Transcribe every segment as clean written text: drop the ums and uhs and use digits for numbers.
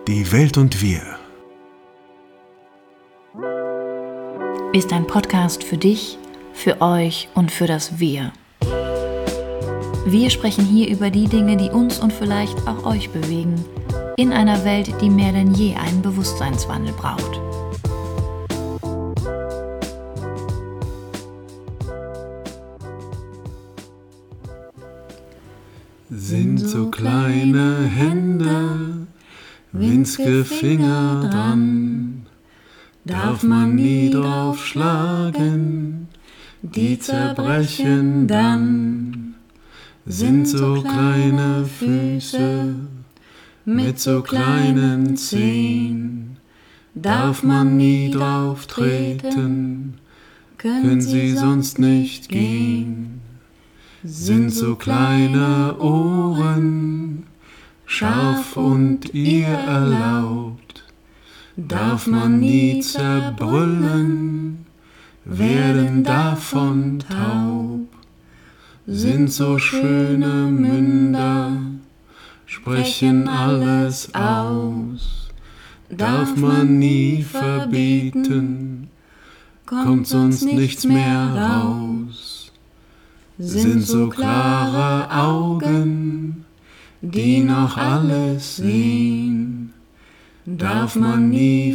Die Welt und wir ist ein Podcast für dich, für euch und für das Wir. Wir sprechen hier über die Dinge, die uns und vielleicht auch euch bewegen, in einer Welt, die mehr denn je einen Bewusstseinswandel braucht. sind so kleine Hände, winzige Finger dran, darf man nie drauf schlagen, die zerbrechen dann. Sind so kleine Füße mit so kleinen Zehen, darf man nie drauf treten, können sie sonst nicht gehen. Sind so kleine Ohren, scharf und ihr erlaubt, darf man nie zerbrüllen, werden davon taub. Sind so schöne Münder, sprechen alles aus, darf man nie verbieten, kommt sonst nichts mehr raus. Sind so klare Augen, die noch alles sehen, darf man nie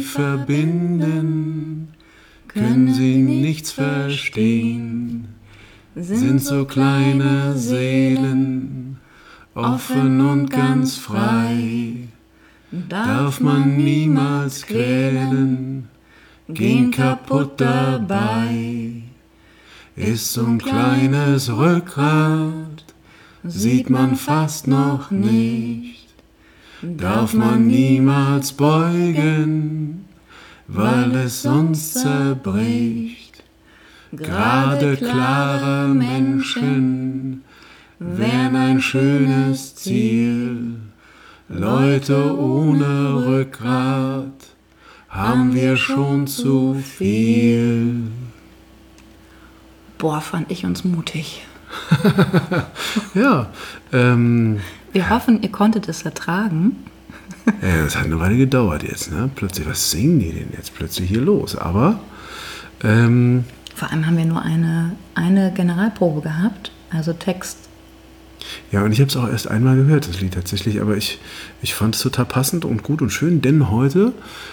verbinden, können sie nichts verstehen. Sind so kleine Seelen, offen und ganz frei, darf man niemals quälen, gehen kaputt dabei. Ist so ein kleines Rückgrat, sieht man fast noch nicht, darf man niemals beugen, weil es sonst zerbricht. Gerade klare Menschen wären ein schönes Ziel, Leute ohne Rückgrat haben wir schon zu viel. Boah, fand ich uns mutig. Ja. Wir hoffen, ihr konntet es ertragen. Ja, das hat eine Weile gedauert jetzt, ne? Plötzlich, was singen die denn jetzt plötzlich hier los? Aber vor allem haben wir nur eine Generalprobe gehabt, also Text. Ja, und ich habe es auch erst einmal gehört, das Lied tatsächlich, aber ich fand es total passend und gut und schön, denn heute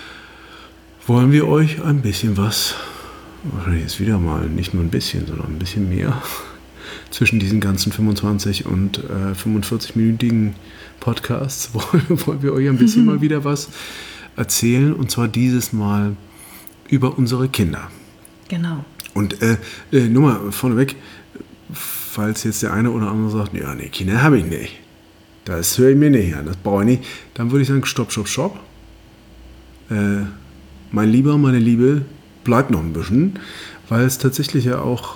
wollen wir euch ein bisschen was, wahrscheinlich jetzt wieder mal nicht nur ein bisschen, sondern ein bisschen mehr, zwischen diesen ganzen 25 und 45-minütigen Podcasts wollen wir euch ein bisschen mal wieder was erzählen, und zwar dieses Mal über unsere Kinder. Genau. Und nur mal vorneweg, falls jetzt der eine oder andere sagt, ja, nee, Kinder habe ich nicht, das höre ich mir nicht an, das brauche ich nicht, dann würde ich sagen, stopp. Mein Lieber, meine Liebe, bleibt noch ein bisschen, weil es tatsächlich ja auch,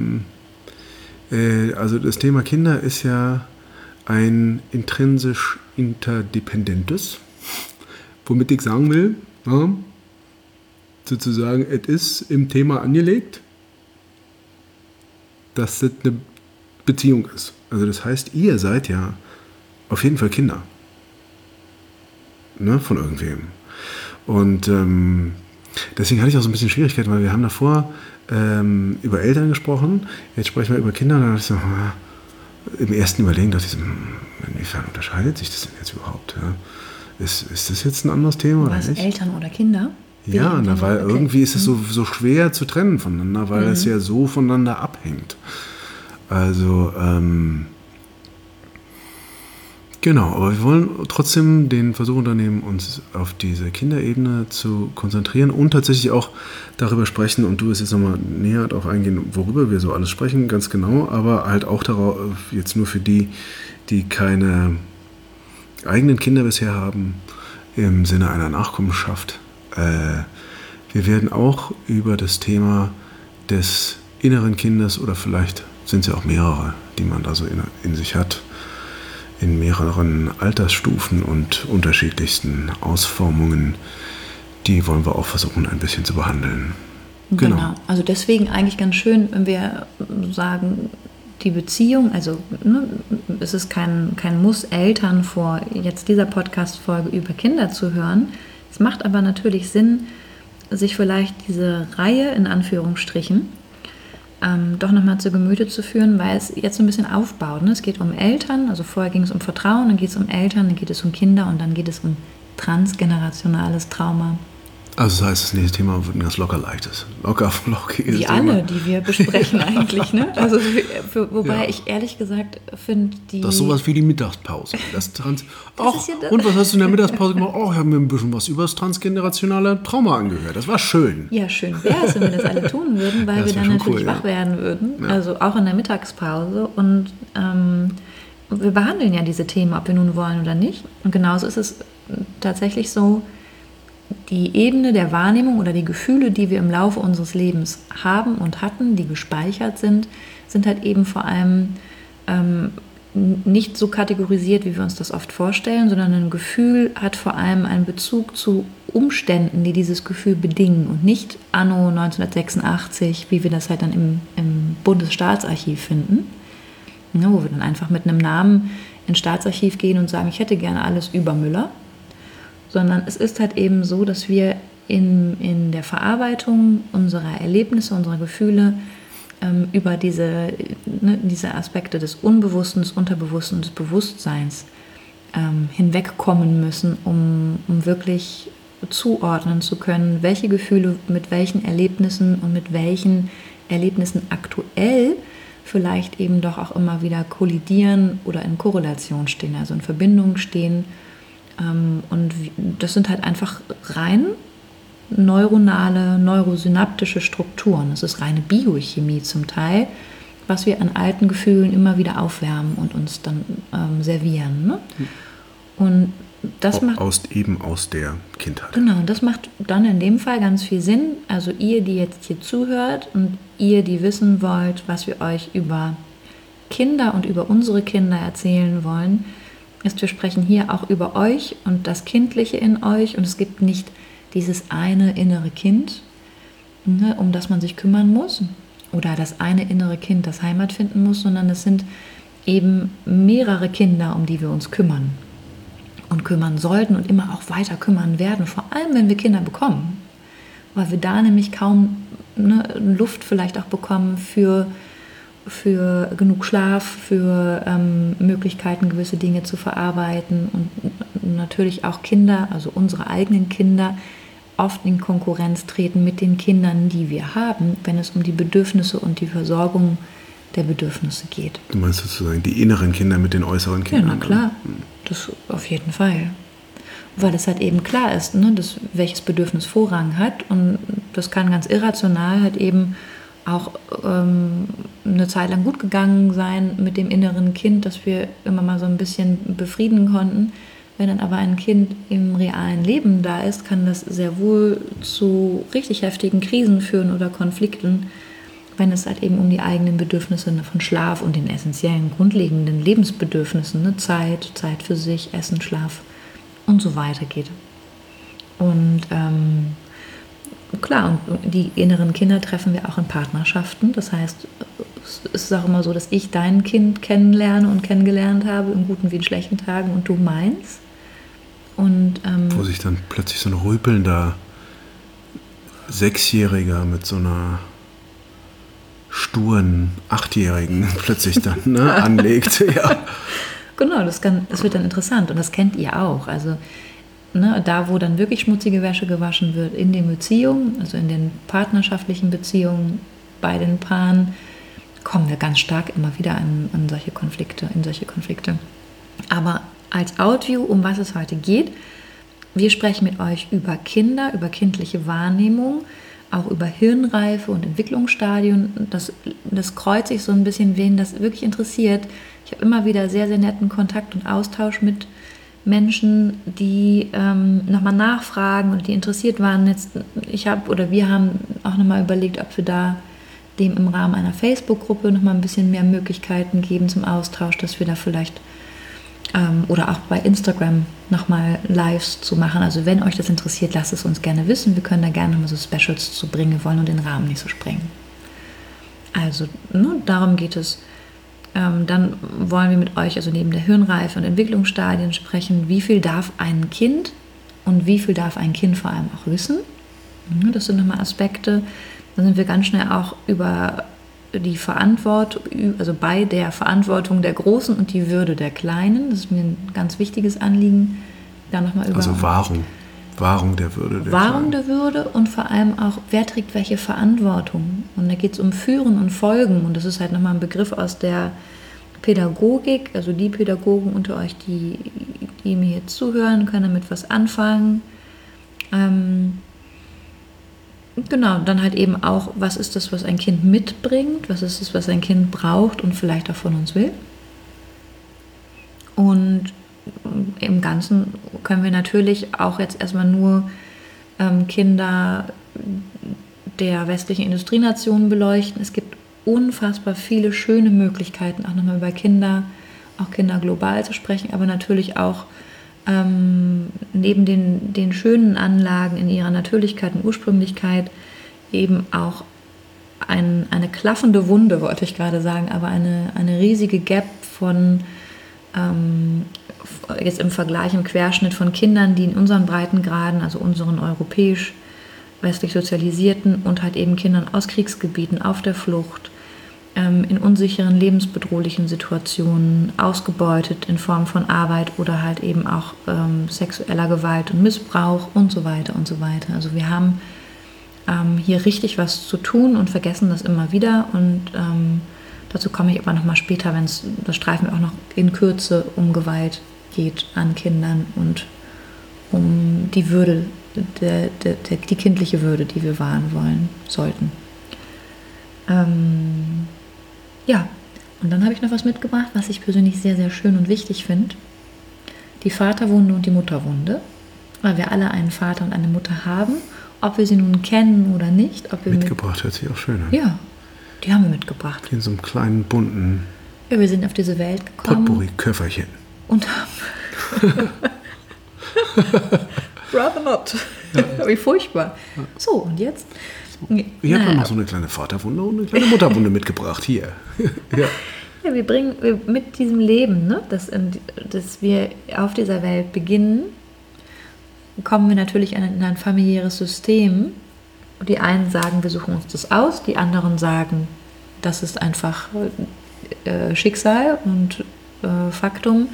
also das Thema Kinder ist ja ein intrinsisch interdependentes, womit ich sagen will, ja, sozusagen, es ist im Thema angelegt, dass das eine Beziehung ist. Also das heißt, ihr seid ja auf jeden Fall Kinder, ne, von irgendwem. Und deswegen hatte ich auch so ein bisschen Schwierigkeiten, weil wir haben davor über Eltern gesprochen, jetzt sprechen wir über Kinder, und dann dachte ich so, im ersten Überlegen dachte ich so, inwiefern unterscheidet sich das denn jetzt überhaupt? Ja? Ist das jetzt ein anderes Thema oder nicht? Eltern oder Kinder? Ja, weil okay. Irgendwie ist es so schwer zu trennen voneinander, weil es ja so voneinander abhängt. Also, genau, aber wir wollen trotzdem den Versuch unternehmen, uns auf diese Kinderebene zu konzentrieren und tatsächlich auch darüber sprechen, und du wirst jetzt nochmal näher darauf eingehen, worüber wir so alles sprechen, ganz genau, aber halt auch darauf, jetzt nur für die keine eigenen Kinder bisher haben, im Sinne einer Nachkommenschaft. Wir werden auch über das Thema des inneren Kindes, oder vielleicht sind es ja auch mehrere, die man da so in sich hat, in mehreren Altersstufen und unterschiedlichsten Ausformungen, die wollen wir auch versuchen, ein bisschen zu behandeln. Genau. Also deswegen eigentlich ganz schön, wenn wir sagen, die Beziehung, also es ist kein Muss, Eltern vor jetzt dieser Podcast-Folge über Kinder zu hören. Es macht aber natürlich Sinn, sich vielleicht diese Reihe in Anführungsstrichen doch nochmal zu Gemüte zu führen, weil es jetzt so ein bisschen aufbaut. Ne? Es geht um Eltern, also vorher ging es um Vertrauen, dann geht es um Eltern, dann geht es um Kinder und dann geht es um transgenerationales Trauma. Also das heißt, das nächste Thema wird ein ganz locker leichtes, locker flockiges Wie Thema. alle, die wir besprechen eigentlich. Ne? Also wobei ich ehrlich gesagt finde, das ist sowas wie die Mittagspause. Ja und was hast du in der Mittagspause gemacht? Ich habe mir ein bisschen was über das transgenerationale Trauma angehört. Das war schön. Ja, schön wäre es, wenn wir das alle tun würden, weil wir dann natürlich cool, wach werden würden. Ja. Also auch in der Mittagspause. Und wir behandeln ja diese Themen, ob wir nun wollen oder nicht. Und genauso ist es tatsächlich so, die Ebene der Wahrnehmung oder die Gefühle, die wir im Laufe unseres Lebens haben und hatten, die gespeichert sind halt eben vor allem nicht so kategorisiert, wie wir uns das oft vorstellen, sondern ein Gefühl hat vor allem einen Bezug zu Umständen, die dieses Gefühl bedingen und nicht anno 1986, wie wir das halt dann im Bundesstaatsarchiv finden, ja, wo wir dann einfach mit einem Namen ins Staatsarchiv gehen und sagen, ich hätte gerne alles über Müller. Sondern es ist halt eben so, dass wir in der Verarbeitung unserer Erlebnisse, unserer Gefühle über diese Aspekte des Unbewussten, des Unterbewussten und des Bewusstseins hinwegkommen müssen, um wirklich zuordnen zu können, welche Gefühle mit welchen Erlebnissen und mit welchen Erlebnissen aktuell vielleicht eben doch auch immer wieder kollidieren oder in Korrelation stehen, also in Verbindung stehen. Und das sind halt einfach rein neuronale, neurosynaptische Strukturen. Das ist reine Biochemie zum Teil, was wir an alten Gefühlen immer wieder aufwärmen und uns dann servieren. Ne? Und das macht aus der Kindheit. Genau, das macht dann in dem Fall ganz viel Sinn. Also ihr, die jetzt hier zuhört und ihr, die wissen wollt, was wir euch über Kinder und über unsere Kinder erzählen wollen, ist, wir sprechen hier auch über euch und das Kindliche in euch und es gibt nicht dieses eine innere Kind, ne, um das man sich kümmern muss oder das eine innere Kind, das Heimat finden muss, sondern es sind eben mehrere Kinder, um die wir uns kümmern und kümmern sollten und immer auch weiter kümmern werden, vor allem wenn wir Kinder bekommen, weil wir da nämlich kaum Luft vielleicht auch bekommen für genug Schlaf, für Möglichkeiten, gewisse Dinge zu verarbeiten und natürlich auch Kinder, also unsere eigenen Kinder, oft in Konkurrenz treten mit den Kindern, die wir haben, wenn es um die Bedürfnisse und die Versorgung der Bedürfnisse geht. Du meinst sozusagen die inneren Kinder mit den äußeren Kindern? Ja, na klar, das auf jeden Fall. Weil es halt eben klar ist, ne, welches Bedürfnis Vorrang hat und das kann ganz irrational halt eben auch eine Zeit lang gut gegangen sein mit dem inneren Kind, das wir immer mal so ein bisschen befrieden konnten. Wenn dann aber ein Kind im realen Leben da ist, kann das sehr wohl zu richtig heftigen Krisen führen oder Konflikten, wenn es halt eben um die eigenen Bedürfnisse von Schlaf und den essentiellen, grundlegenden Lebensbedürfnissen, ne, Zeit für sich, Essen, Schlaf und so weiter geht. Und klar, und die inneren Kinder treffen wir auch in Partnerschaften. Das heißt, es ist auch immer so, dass ich dein Kind kennenlerne und kennengelernt habe, in guten wie in schlechten Tagen, und du meins. Und, wo sich dann plötzlich so ein rüpelnder Sechsjähriger mit so einer sturen Achtjährigen plötzlich dann anlegt. Ja. Genau, das wird dann interessant und das kennt ihr auch. Also da, wo dann wirklich schmutzige Wäsche gewaschen wird, in den Beziehungen, also in den partnerschaftlichen Beziehungen bei den Paaren, kommen wir ganz stark immer wieder in solche Konflikte. Aber als Outview, um was es heute geht, wir sprechen mit euch über Kinder, über kindliche Wahrnehmung, auch über Hirnreife und Entwicklungsstadien. Das kreuzt sich so ein bisschen, wen das wirklich interessiert. Ich habe immer wieder sehr, sehr netten Kontakt und Austausch mit Menschen, die nochmal nachfragen und die interessiert waren. Wir haben auch nochmal überlegt, ob wir da dem im Rahmen einer Facebook-Gruppe nochmal ein bisschen mehr Möglichkeiten geben zum Austausch, dass wir da vielleicht oder auch bei Instagram nochmal Lives zu machen. Also wenn euch das interessiert, lasst es uns gerne wissen. Wir können da gerne nochmal so Specials zu bringen. Wir wollen nur den Rahmen nicht so sprengen. Also darum geht es Dann wollen wir mit euch also neben der Hirnreife und Entwicklungsstadien sprechen, wie viel darf ein Kind und wie viel darf ein Kind vor allem auch wissen. Das sind nochmal Aspekte. Dann sind wir ganz schnell auch über die Verantwortung, also bei der Verantwortung der Großen und die Würde der Kleinen. Das ist mir ein ganz wichtiges Anliegen. Da noch mal über also Wahrung der Würde. Wahrung der Würde und vor allem auch, wer trägt welche Verantwortung. Und da geht es um Führen und Folgen. Und das ist halt nochmal ein Begriff aus der Pädagogik. Also die Pädagogen unter euch, die mir jetzt zuhören, können damit was anfangen. Genau, dann halt eben auch, was ist das, was ein Kind mitbringt, was ist das, was ein Kind braucht und vielleicht auch von uns will. Und im Ganzen können wir natürlich auch jetzt erstmal nur Kinder der westlichen Industrienationen beleuchten. Es gibt unfassbar viele schöne Möglichkeiten, auch nochmal über Kinder, auch Kinder global zu sprechen, aber natürlich auch neben den schönen Anlagen in ihrer Natürlichkeit und Ursprünglichkeit eben auch eine klaffende Wunde, wollte ich gerade sagen, aber eine riesige Gap von jetzt im Vergleich, im Querschnitt von Kindern, die in unseren Breitengraden, also unseren europäisch westlich sozialisierten und halt eben Kindern aus Kriegsgebieten auf der Flucht, in unsicheren, lebensbedrohlichen Situationen, ausgebeutet in Form von Arbeit oder halt eben auch sexueller Gewalt und Missbrauch und so weiter und so weiter. Also wir haben hier richtig was zu tun und vergessen das immer wieder und dazu komme ich aber nochmal später, das streifen wir auch noch in Kürze, um Gewalt geht an Kindern und um die Würde, die kindliche Würde, die wir wahren wollen, sollten. Ja, und dann habe ich noch was mitgebracht, was ich persönlich sehr, sehr schön und wichtig finde. Die Vaterwunde und die Mutterwunde, weil wir alle einen Vater und eine Mutter haben, ob wir sie nun kennen oder nicht. Ob wir mitgebracht hört sich auch schön an. Ja, die haben wir mitgebracht. In so einem kleinen, bunten Ja, wir sind auf diese Welt gekommen. Potpourri-Köfferchen. Und haben... Rather not. Ja. Wie furchtbar. So, und jetzt... Ich habe noch so eine kleine Vaterwunde und eine kleine Mutterwunde mitgebracht. Hier. Ja. Ja, wir bringen mit diesem Leben, ne, dass wir auf dieser Welt beginnen, kommen wir natürlich in ein familiäres System. Die einen sagen, wir suchen uns das aus, die anderen sagen, das ist einfach Schicksal und Faktum.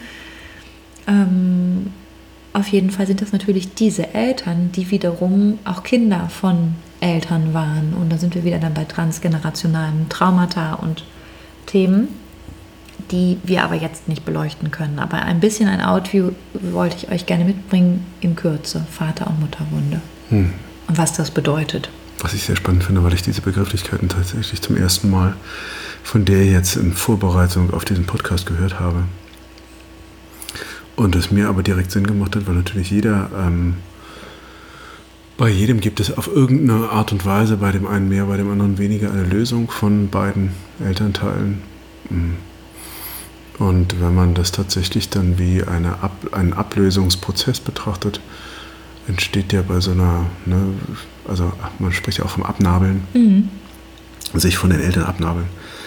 Auf jeden Fall sind das natürlich diese Eltern, die wiederum auch Kinder von Eltern waren. Und da sind wir wieder dann bei transgenerationalen Traumata und Themen, die wir aber jetzt nicht beleuchten können. Aber ein bisschen ein Outview wollte ich euch gerne mitbringen in Kürze. Vater- und Mutterwunde. Und was das bedeutet. Was ich sehr spannend finde, weil ich diese Begrifflichkeiten tatsächlich zum ersten Mal von der jetzt in Vorbereitung auf diesen Podcast gehört habe. Und es mir aber direkt Sinn gemacht hat, weil natürlich bei jedem gibt es auf irgendeine Art und Weise, bei dem einen mehr, bei dem anderen weniger, eine Lösung von beiden Elternteilen. Und wenn man das tatsächlich dann wie einen Ablösungsprozess betrachtet, entsteht ja bei so einer, also man spricht ja auch vom Abnabeln, sich von den Eltern abnabeln,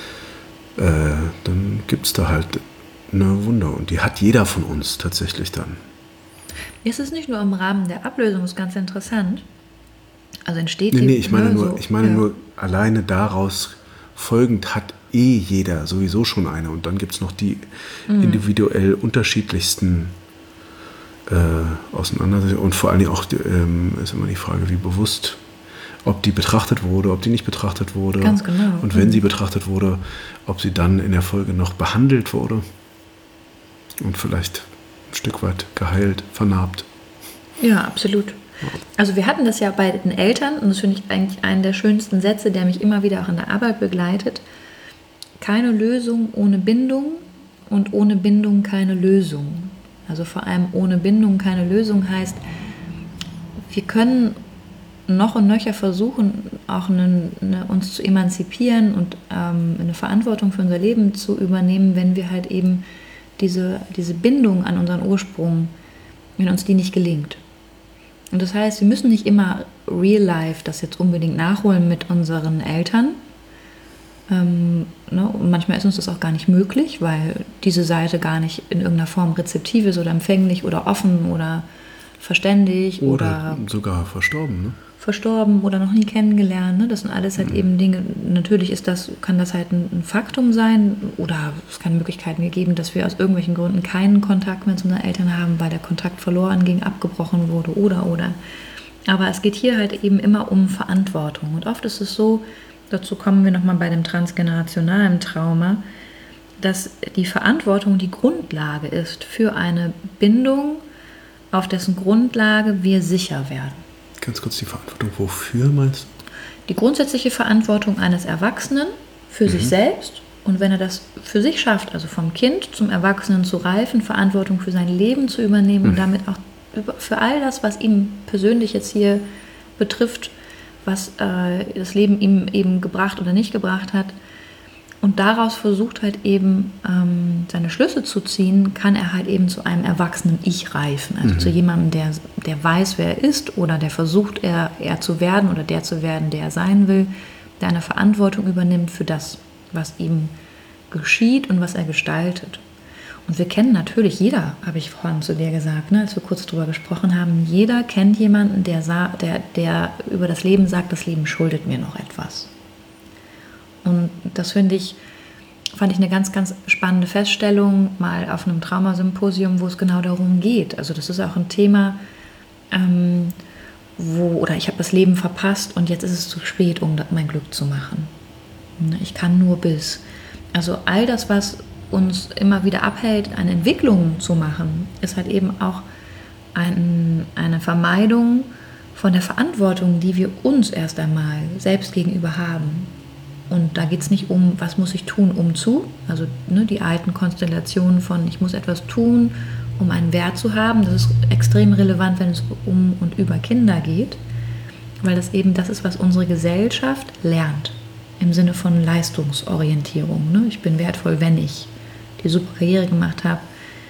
dann gibt es da halt eine Wunde und die hat jeder von uns tatsächlich dann. Ist es nicht nur im Rahmen der Ablösung, ist ganz interessant. Also entsteht ich meine nur, alleine daraus folgend hat jeder sowieso schon eine und dann gibt es noch die individuell unterschiedlichsten Auseinandersetzungen und vor allen Dingen auch ist immer die Frage, wie bewusst, ob die betrachtet wurde, ob die nicht betrachtet wurde. Ganz genau. Und wenn sie betrachtet wurde, ob sie dann in der Folge noch behandelt wurde und vielleicht ein Stück weit geheilt, vernarbt. Ja, absolut. Also wir hatten das ja bei den Eltern und das finde ich eigentlich einen der schönsten Sätze, der mich immer wieder auch in der Arbeit begleitet. Keine Lösung ohne Bindung und ohne Bindung keine Lösung. Also vor allem ohne Bindung keine Lösung heißt, wir können noch und nöcher versuchen, auch uns zu emanzipieren und eine Verantwortung für unser Leben zu übernehmen, wenn wir halt eben diese Bindung an unseren Ursprung, wenn uns die nicht gelingt. Und das heißt, wir müssen nicht immer real life das jetzt unbedingt nachholen mit unseren Eltern, Und manchmal ist uns das auch gar nicht möglich, weil diese Seite gar nicht in irgendeiner Form rezeptiv ist oder empfänglich oder offen oder verständig oder sogar verstorben, ne? Verstorben oder noch nie kennengelernt. Ne? Das sind alles halt eben Dinge, natürlich kann das halt ein Faktum sein oder es kann Möglichkeiten geben, dass wir aus irgendwelchen Gründen keinen Kontakt mehr zu unseren Eltern haben, weil der Kontakt verloren ging, abgebrochen wurde oder. Aber es geht hier halt eben immer um Verantwortung und oft ist es so, dazu kommen wir nochmal bei dem transgenerationalen Trauma, dass die Verantwortung die Grundlage ist für eine Bindung, auf dessen Grundlage wir sicher werden. Ganz kurz, die Verantwortung wofür meinst du? Die grundsätzliche Verantwortung eines Erwachsenen für sich selbst und wenn er das für sich schafft, also vom Kind zum Erwachsenen zu reifen, Verantwortung für sein Leben zu übernehmen und damit auch für all das, was ihm persönlich jetzt hier betrifft, was das Leben ihm eben gebracht oder nicht gebracht hat und daraus versucht halt eben seine Schlüsse zu ziehen, kann er halt eben zu einem erwachsenen Ich reifen. Also zu jemandem, der weiß, wer er ist oder der versucht, er zu werden oder der zu werden, der er sein will, der eine Verantwortung übernimmt für das, was ihm geschieht und was er gestaltet. Und wir kennen natürlich, jeder, habe ich vorhin zu dir gesagt, ne, als wir kurz drüber gesprochen haben, jeder kennt jemanden, der über das Leben sagt, das Leben schuldet mir noch etwas. Und das fand ich eine ganz, ganz spannende Feststellung, mal auf einem Traumasymposium, wo es genau darum geht. Also das ist auch ein Thema, oder ich habe das Leben verpasst und jetzt ist es zu spät, um mein Glück zu machen. Ich kann nur bis. Also all das, was uns immer wieder abhält, eine Entwicklung zu machen, ist halt eben auch eine Vermeidung von der Verantwortung, die wir uns erst einmal selbst gegenüber haben. Und da geht es nicht um, was muss ich tun, also die alten Konstellationen von, ich muss etwas tun, um einen Wert zu haben. Das ist extrem relevant, wenn es um und über Kinder geht, weil das eben das ist, was unsere Gesellschaft lernt, im Sinne von Leistungsorientierung. Ne? Ich bin wertvoll, wenn ich die super Karriere gemacht habe,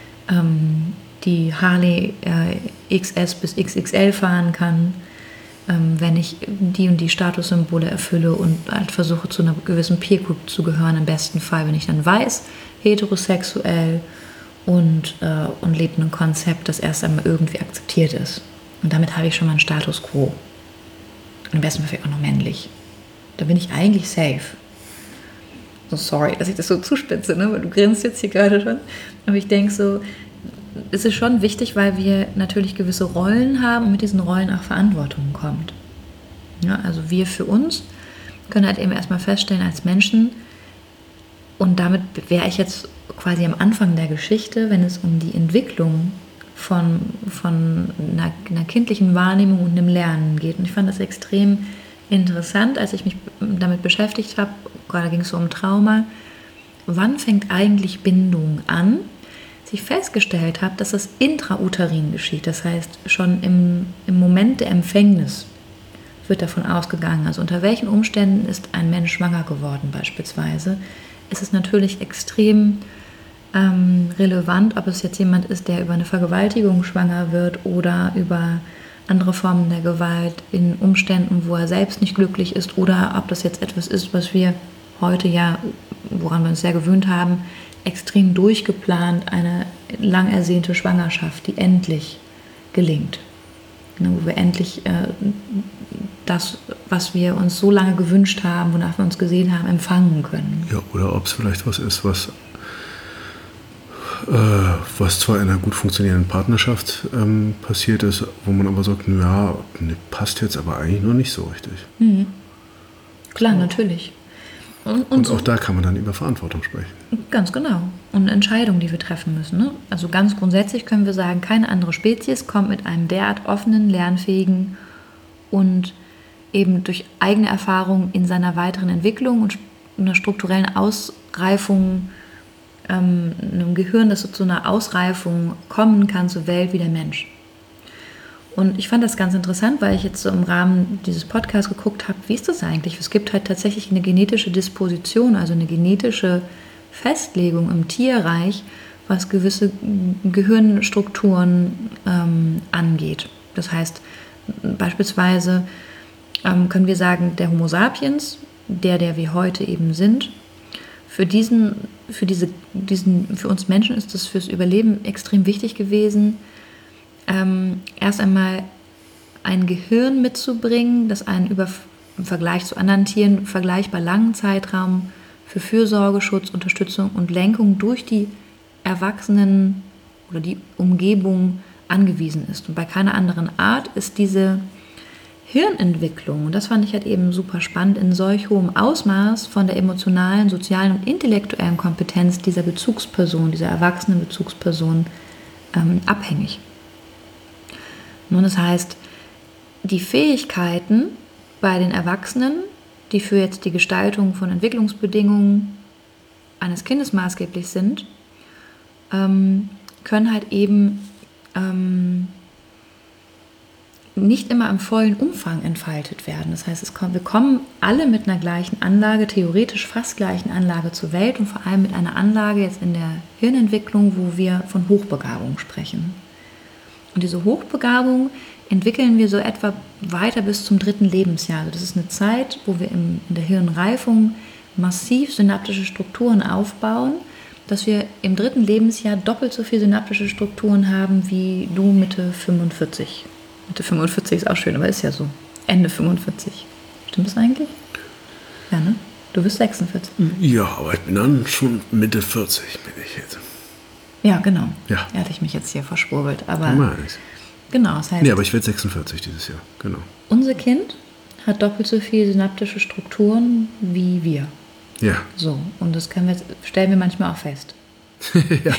die Harley XS bis XXL fahren kann, wenn ich die und die Statussymbole erfülle und halt versuche, zu einer gewissen Peer Group zu gehören, im besten Fall, wenn ich dann weiß, heterosexuell und lebe ein Konzept, das erst einmal irgendwie akzeptiert ist. Und damit habe ich schon mal einen Status quo. Und im besten Fall vielleicht auch noch männlich. Da bin ich eigentlich safe. So sorry, dass ich das so zuspitze, ne? Weil du grinst jetzt hier gerade schon. Aber ich denke so, es ist schon wichtig, weil wir natürlich gewisse Rollen haben und mit diesen Rollen auch Verantwortung kommt. Ja, also wir für uns können halt eben erstmal feststellen als Menschen, und damit wäre ich jetzt quasi am Anfang der Geschichte, wenn es um die Entwicklung von einer kindlichen Wahrnehmung und einem Lernen geht. Und ich fand das extrem interessant, als ich mich damit beschäftigt habe, gerade ging es so um Trauma, wann fängt eigentlich Bindung an? Ich festgestellt habe, dass das intrauterin geschieht. Das heißt, schon im Moment der Empfängnis wird davon ausgegangen. Also unter welchen Umständen ist ein Mensch schwanger geworden beispielsweise, ist es natürlich extrem relevant, ob es jetzt jemand ist, der über eine Vergewaltigung schwanger wird oder über andere Formen der Gewalt in Umständen, wo er selbst nicht glücklich ist, oder ob das jetzt etwas ist, was wir heute ja, woran wir uns sehr gewöhnt haben, extrem durchgeplant, eine lang ersehnte Schwangerschaft, die endlich gelingt. Wo wir endlich das, was wir uns so lange gewünscht haben, wonach wir uns gesehen haben, empfangen können. Ja, oder ob es vielleicht was ist, was zwar in einer gut funktionierenden Partnerschaft passiert ist, wo man aber sagt, ja, passt jetzt aber eigentlich noch nicht so richtig. Mhm. Klar, natürlich. Und auch da kann man dann über Verantwortung sprechen. Ganz genau. Und Entscheidungen, die wir treffen müssen. Ne? Also ganz grundsätzlich können wir sagen, keine andere Spezies kommt mit einem derart offenen, lernfähigen und eben durch eigene Erfahrung in seiner weiteren Entwicklung und einer strukturellen Ausreifung, einem Gehirn, das so zu einer Ausreifung kommen kann zur Welt wie der Mensch. Und ich fand das ganz interessant, weil ich jetzt so im Rahmen dieses Podcasts geguckt habe, wie ist das eigentlich? Es gibt halt tatsächlich eine genetische Disposition, also eine genetische Festlegung im Tierreich, was gewisse Gehirnstrukturen angeht. Das heißt, beispielsweise können wir sagen, der Homo sapiens, der wir heute eben sind. Für uns Menschen ist es fürs Überleben extrem wichtig gewesen, erst einmal ein Gehirn mitzubringen, das einen im Vergleich zu anderen Tieren vergleichbar langen Zeitraum für Fürsorge, Schutz, Unterstützung und Lenkung durch die Erwachsenen oder die Umgebung angewiesen ist. Und bei keiner anderen Art ist diese Hirnentwicklung, und das fand ich halt eben super spannend, in solch hohem Ausmaß von der emotionalen, sozialen und intellektuellen Kompetenz dieser Bezugsperson, dieser erwachsenen Bezugsperson abhängig. Nun, das heißt, die Fähigkeiten bei den Erwachsenen, die für jetzt die Gestaltung von Entwicklungsbedingungen eines Kindes maßgeblich sind, können halt eben nicht immer im vollen Umfang entfaltet werden. Das heißt, wir kommen alle mit einer gleichen Anlage, theoretisch fast gleichen Anlage zur Welt und vor allem mit einer Anlage jetzt in der Hirnentwicklung, wo wir von Hochbegabung sprechen. Und diese Hochbegabung entwickeln wir so etwa weiter bis zum 3. Lebensjahr. Also das ist eine Zeit, wo wir in der Hirnreifung massiv synaptische Strukturen aufbauen, dass wir im 3. Lebensjahr doppelt so viele synaptische Strukturen haben wie du Mitte 45. Mitte 45 ist auch schön, aber ist ja so. Ende 45. Stimmt das eigentlich? Ja, ne? Du bist 46. Ja, aber ich bin dann schon Mitte 40, bin ich jetzt. Ja, genau. Ja. Hatte ich mich jetzt hier verschwurbelt. Aber Nice. Genau, das heißt... Nee, aber ich werde 46 dieses Jahr, genau. Unser Kind hat doppelt so viele synaptische Strukturen wie wir. Ja. So, und das stellen wir manchmal auch fest. Ja.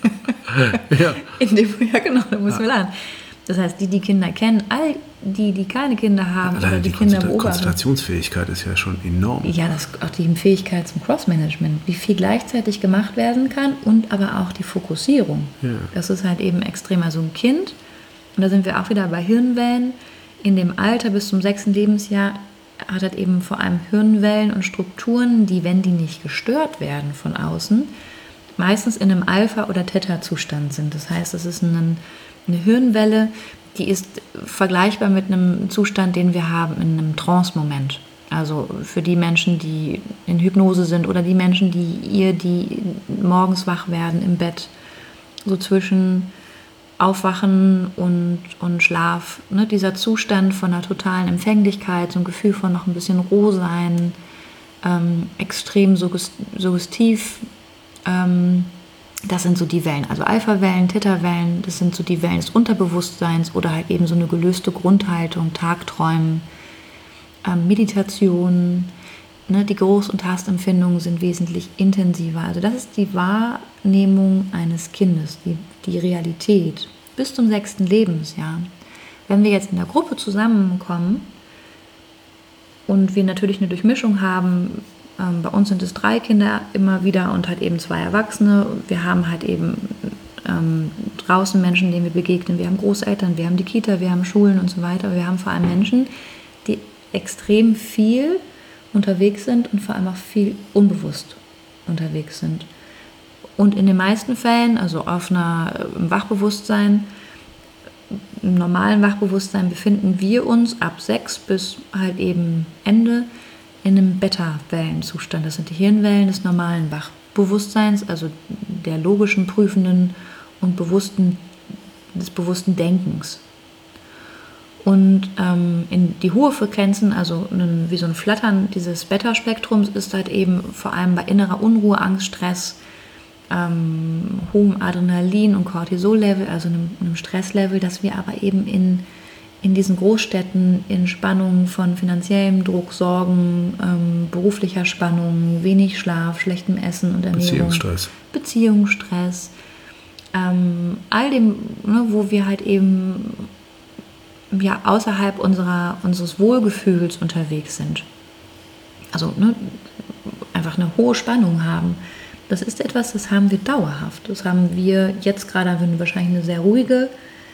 Ja. Ja, genau, da müssen wir lernen. Das heißt, die Kinder kennen, all die keine Kinder haben, Alleine oder die die Kinder beobachten. Konzentrationsfähigkeit ist ja schon enorm. Ja, auch die Fähigkeit zum Cross-Management, wie viel gleichzeitig gemacht werden kann und aber auch die Fokussierung. Ja. Das ist halt eben extrem. Also ein Kind, und da sind wir auch wieder bei Hirnwellen, in dem Alter bis zum 6. Lebensjahr hat halt eben vor allem Hirnwellen und Strukturen, die, wenn die nicht gestört werden von außen, meistens in einem Alpha- oder Theta-Zustand sind. Das heißt, es ist eine Hirnwelle, die ist vergleichbar mit einem Zustand, den wir haben in einem Trance-Moment. Also für die Menschen, die in Hypnose sind oder die Menschen, die morgens wach werden im Bett, so zwischen Aufwachen und Schlaf, ne? Dieser Zustand von einer totalen Empfänglichkeit, so ein Gefühl von noch ein bisschen roh sein, extrem suggestiv, das sind so die Wellen, also Alpha-Wellen, Theta-Wellen, das sind so die Wellen des Unterbewusstseins oder halt eben so eine gelöste Grundhaltung, Tagträumen, Meditation, ne, die Geruchs- und Tastempfindungen sind wesentlich intensiver. Also das ist die Wahrnehmung eines Kindes, die Realität bis zum 6. Lebensjahr. Wenn wir jetzt in der Gruppe zusammenkommen und wir natürlich eine Durchmischung haben, bei uns sind es 3 Kinder immer wieder und halt eben 2 Erwachsene. Wir haben halt eben draußen Menschen, denen wir begegnen. Wir haben Großeltern, wir haben die Kita, wir haben Schulen und so weiter. Wir haben vor allem Menschen, die extrem viel unterwegs sind und vor allem auch viel unbewusst unterwegs sind. Und in den meisten Fällen, also im Wachbewusstsein, im normalen Wachbewusstsein befinden wir uns ab 6 bis halt eben Ende in einem Beta-Wellenzustand. Das sind die Hirnwellen des normalen Wachbewusstseins, also der logischen, prüfenden und des bewussten Denkens. Und in die hohe Frequenzen, also wie so ein Flattern dieses Beta-Spektrums, ist halt eben vor allem bei innerer Unruhe, Angst, Stress, hohem Adrenalin- und Cortisol-Level, also einem Stresslevel, dass wir aber eben in diesen Großstädten in Spannungen von finanziellem Druck, Sorgen, beruflicher Spannung, wenig Schlaf, schlechtem Essen und Ernährung, Beziehungsstress, all dem, ne, wo wir halt eben ja außerhalb unseres Wohlgefühls unterwegs sind. Also ne, einfach eine hohe Spannung haben. Das ist etwas, das haben wir dauerhaft. Das haben wir jetzt gerade, haben wir wahrscheinlich eine sehr ruhiges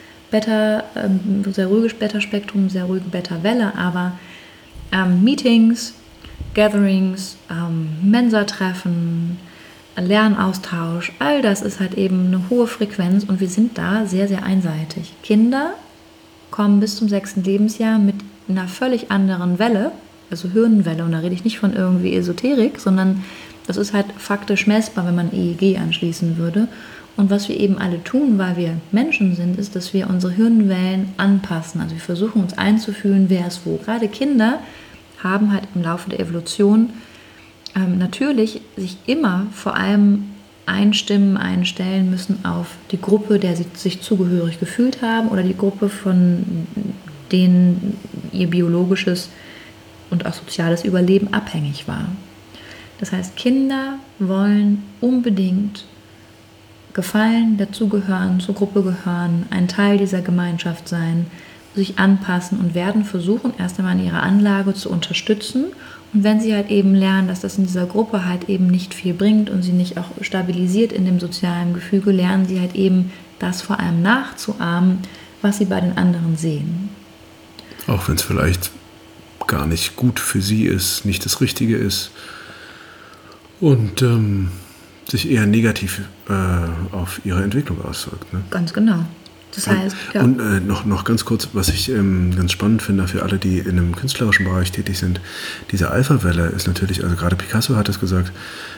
Beta-Spektrum, sehr ruhige Beta-Welle, aber Meetings, Gatherings, Mensa-Treffen, Lernaustausch, all das ist halt eben eine hohe Frequenz und wir sind da sehr, sehr einseitig. Kinder kommen bis zum 6. Lebensjahr mit einer völlig anderen Welle also Hirnwelle, und da rede ich nicht von irgendwie Esoterik, sondern das ist halt faktisch messbar, wenn man EEG anschließen würde. Und was wir eben alle tun, weil wir Menschen sind, ist, dass wir unsere Hirnwellen anpassen. Also wir versuchen uns einzufühlen, wer ist wo. Gerade Kinder haben halt im Laufe der Evolution natürlich sich immer vor allem einstellen müssen auf die Gruppe, der sie sich zugehörig gefühlt haben, oder die Gruppe, von denen ihr biologisches und auch soziales Überleben abhängig war. Das heißt, Kinder wollen unbedingt gefallen, dazugehören, zur Gruppe gehören, ein Teil dieser Gemeinschaft sein, sich anpassen und werden versuchen, erst einmal in ihrer Anlage zu unterstützen. Und wenn sie halt eben lernen, dass das in dieser Gruppe halt eben nicht viel bringt und sie nicht auch stabilisiert in dem sozialen Gefüge, lernen sie halt eben das vor allem nachzuahmen, was sie bei den anderen sehen. Auch wenn es vielleicht gar nicht gut für sie ist, nicht das Richtige ist und sich eher negativ auf ihre Entwicklung auswirkt. Ne? Ganz genau. Das heißt, ja. Und noch ganz kurz, was ich ganz spannend finde für alle, die in einem künstlerischen Bereich tätig sind, diese Alpha-Welle ist natürlich, also gerade Picasso hat es gesagt,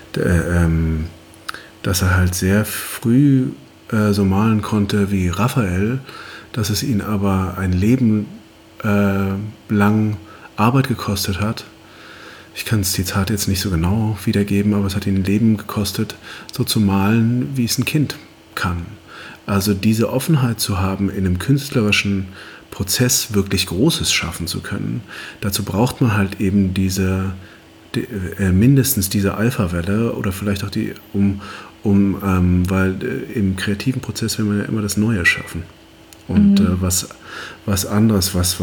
dass er halt sehr früh so malen konnte wie Raphael, dass es ihn aber ein Leben lang Arbeit gekostet hat. Ich kann das Zitat jetzt nicht so genau wiedergeben, aber es hat ihn ein Leben gekostet, so zu malen, wie es ein Kind kann. Also diese Offenheit zu haben, in einem künstlerischen Prozess wirklich Großes schaffen zu können, dazu braucht man halt eben mindestens diese Alpha-Welle oder vielleicht auch die, weil im kreativen Prozess will man ja immer das Neue schaffen. Und was anderes, was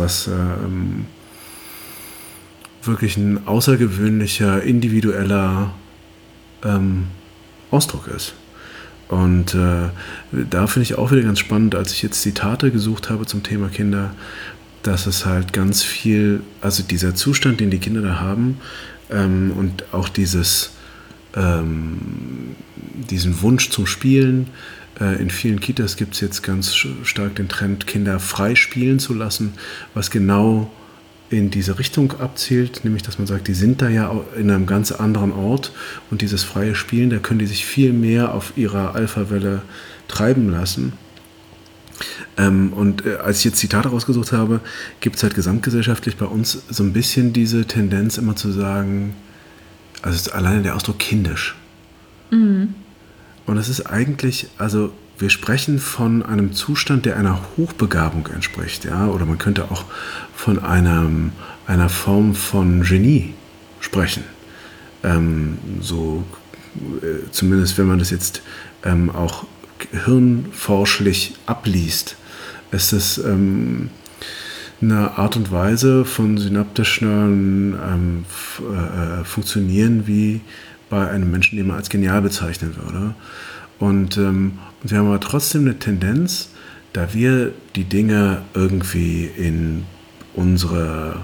wirklich ein außergewöhnlicher, individueller Ausdruck ist. Und da finde ich auch wieder ganz spannend, als ich jetzt Zitate gesucht habe zum Thema Kinder, dass es halt ganz viel, also dieser Zustand, den die Kinder da haben und auch diesen Wunsch zum Spielen. In vielen Kitas gibt es jetzt ganz stark den Trend, Kinder frei spielen zu lassen, was genau in diese Richtung abzielt, nämlich dass man sagt, die sind da ja in einem ganz anderen Ort und dieses freie Spielen, da können die sich viel mehr auf ihrer Alpha-Welle treiben lassen. Und als ich jetzt Zitate rausgesucht habe, gibt es halt gesamtgesellschaftlich bei uns so ein bisschen diese Tendenz immer zu sagen, also ist alleine der Ausdruck kindisch. Mhm. Und das ist eigentlich, also wir sprechen von einem Zustand, der einer Hochbegabung entspricht, ja, oder man könnte auch von einer Form von Genie sprechen. Zumindest wenn man das jetzt auch hirnforschlich abliest, ist es eine Art und Weise von synaptischen Funktionieren wie bei einem Menschen, den man als genial bezeichnen würde. Und wir haben aber trotzdem eine Tendenz, da wir die Dinge irgendwie in unser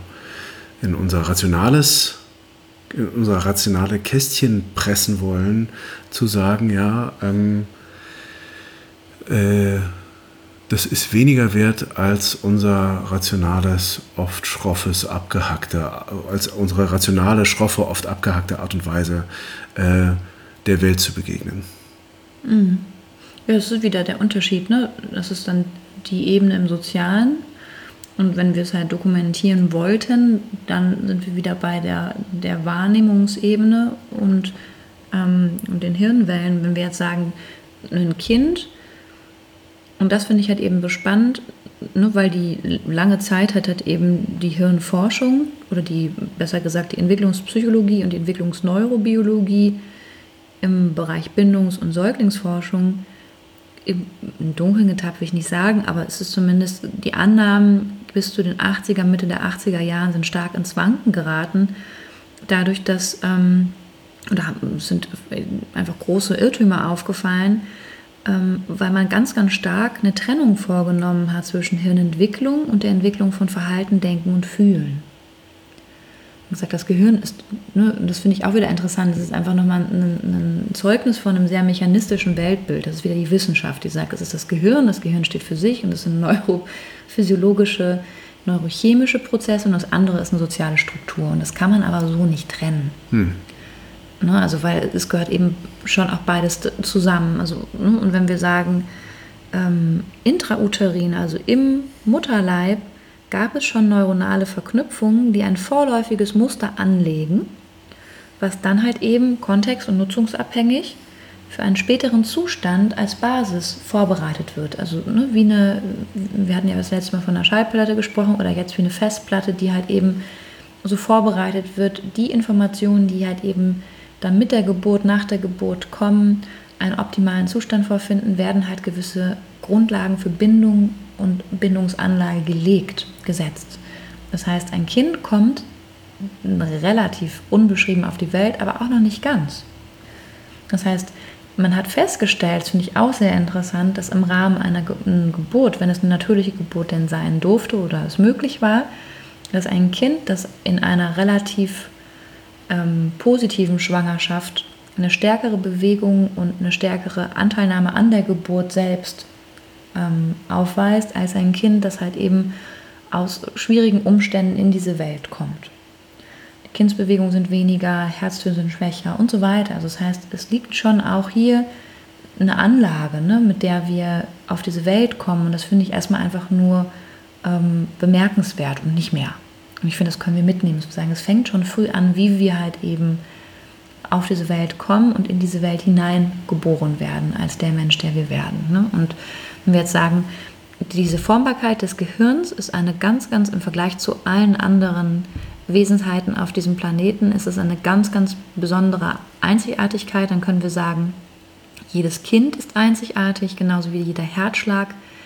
rationale Kästchen pressen wollen, zu sagen, ja, das ist weniger wert als unser rationales, oft schroffes, als unsere rationale, schroffe, oft abgehackte Art und Weise der Welt zu begegnen. Mhm. Ja, das ist wieder der Unterschied, ne? Das ist dann die Ebene im Sozialen. Und wenn wir es halt dokumentieren wollten, dann sind wir wieder bei der Wahrnehmungsebene und den Hirnwellen. Wenn wir jetzt sagen, ein Kind, und das finde ich halt eben so spannend, ne, weil die lange Zeit hat eben die Hirnforschung oder besser gesagt die Entwicklungspsychologie und die Entwicklungsneurobiologie im Bereich Bindungs- und Säuglingsforschung im Dunkeln getappt, will ich nicht sagen, aber es ist zumindest, die Annahmen bis zu den 80er, Mitte der 80er Jahren sind stark ins Wanken geraten, dadurch, dass, oder sind einfach große Irrtümer aufgefallen, weil man ganz, ganz stark eine Trennung vorgenommen hat zwischen Hirnentwicklung und der Entwicklung von Verhalten, Denken und Fühlen. Und gesagt, das Gehirn ist, ne, das finde ich auch wieder interessant, das ist einfach nochmal ein Zeugnis von einem sehr mechanistischen Weltbild. Das ist wieder die Wissenschaft, die sagt, es ist das Gehirn steht für sich und es sind neurophysiologische neurochemische Prozesse und das andere ist eine soziale Struktur. Und das kann man aber so nicht trennen. Ne, also weil es gehört eben schon auch beides zusammen. Also, ne, und wenn wir sagen, intrauterin, also im Mutterleib, gab es schon neuronale Verknüpfungen, die ein vorläufiges Muster anlegen, was dann halt eben kontext- und nutzungsabhängig für einen späteren Zustand als Basis vorbereitet wird. Also ne, wir hatten ja das letzte Mal von einer Schallplatte gesprochen oder jetzt wie eine Festplatte, die halt eben so vorbereitet wird, die Informationen, die halt eben dann mit der Geburt, nach der Geburt kommen, einen optimalen Zustand vorfinden, werden halt gewisse Grundlagen für Bindung und Bindungsanlage gesetzt. Das heißt, ein Kind kommt relativ unbeschrieben auf die Welt, aber auch noch nicht ganz. Das heißt, man hat festgestellt, das finde ich auch sehr interessant, dass im Rahmen einer Geburt, wenn es eine natürliche Geburt denn sein durfte oder es möglich war, dass ein Kind, das in einer relativ positiven Schwangerschaft eine stärkere Bewegung und eine stärkere Anteilnahme an der Geburt selbst aufweist, als ein Kind, das halt eben aus schwierigen Umständen in diese Welt kommt. Die Kindsbewegungen sind weniger, Herztöne sind schwächer und so weiter. Also das heißt, es liegt schon auch hier eine Anlage, ne, mit der wir auf diese Welt kommen. Und das finde ich erstmal einfach nur bemerkenswert und nicht mehr. Und ich finde, das können wir mitnehmen, sozusagen. Es fängt schon früh an, wie wir halt eben auf diese Welt kommen und in diese Welt hineingeboren werden, als der Mensch, der wir werden. Ne? Und wenn wir jetzt sagen, diese Formbarkeit des Gehirns ist eine ganz, ganz im Vergleich zu allen anderen Wesensheiten auf diesem Planeten, ist es eine ganz, ganz besondere Einzigartigkeit. Dann können wir sagen, jedes Kind ist einzigartig, genauso wie jeder Herzschlag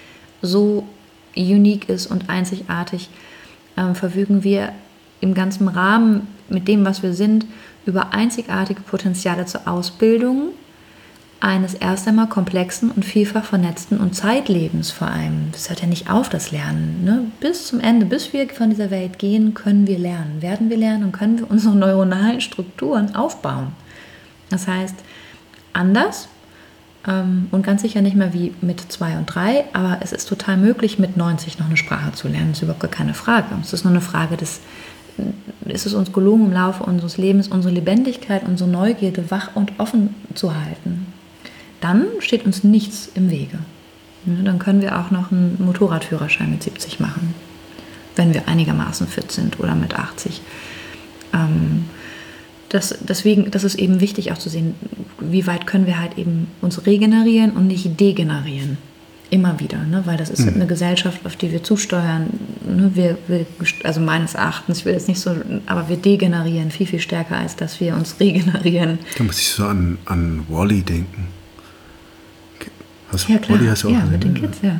so unique ist und einzigartig. Verfügen wir im ganzen Rahmen mit dem, was wir sind, über einzigartige Potenziale zur Ausbildung eines erst einmal komplexen und vielfach vernetzten und Zeitlebens vor allem. Das hört ja nicht auf, das Lernen. Ne? Bis zum Ende, bis wir von dieser Welt gehen, können wir lernen, werden wir lernen und können wir unsere neuronalen Strukturen aufbauen. Das heißt, anders und ganz sicher nicht mehr wie mit 2 und 3, aber es ist total möglich, mit 90 noch eine Sprache zu lernen. Das ist überhaupt gar keine Frage. Es ist nur eine Frage ist es uns gelungen, im Laufe unseres Lebens unsere Lebendigkeit, unsere Neugierde wach und offen zu halten. Dann steht uns nichts im Wege. Dann können wir auch noch einen Motorradführerschein mit 70 machen, wenn wir einigermaßen fit sind oder mit 80. Deswegen, das ist eben wichtig auch zu sehen, wie weit können wir halt eben uns regenerieren und nicht degenerieren. Immer wieder, ne? Weil das ist eine Gesellschaft, auf die wir zusteuern. Ne? Also meines Erachtens, ich will jetzt nicht so, aber wir degenerieren viel, viel stärker, als dass wir uns regenerieren. Da muss ich so an Wall-E denken. Ja, klar. Wall-E hast du auch ja, gesehen, mit den Kids, ja.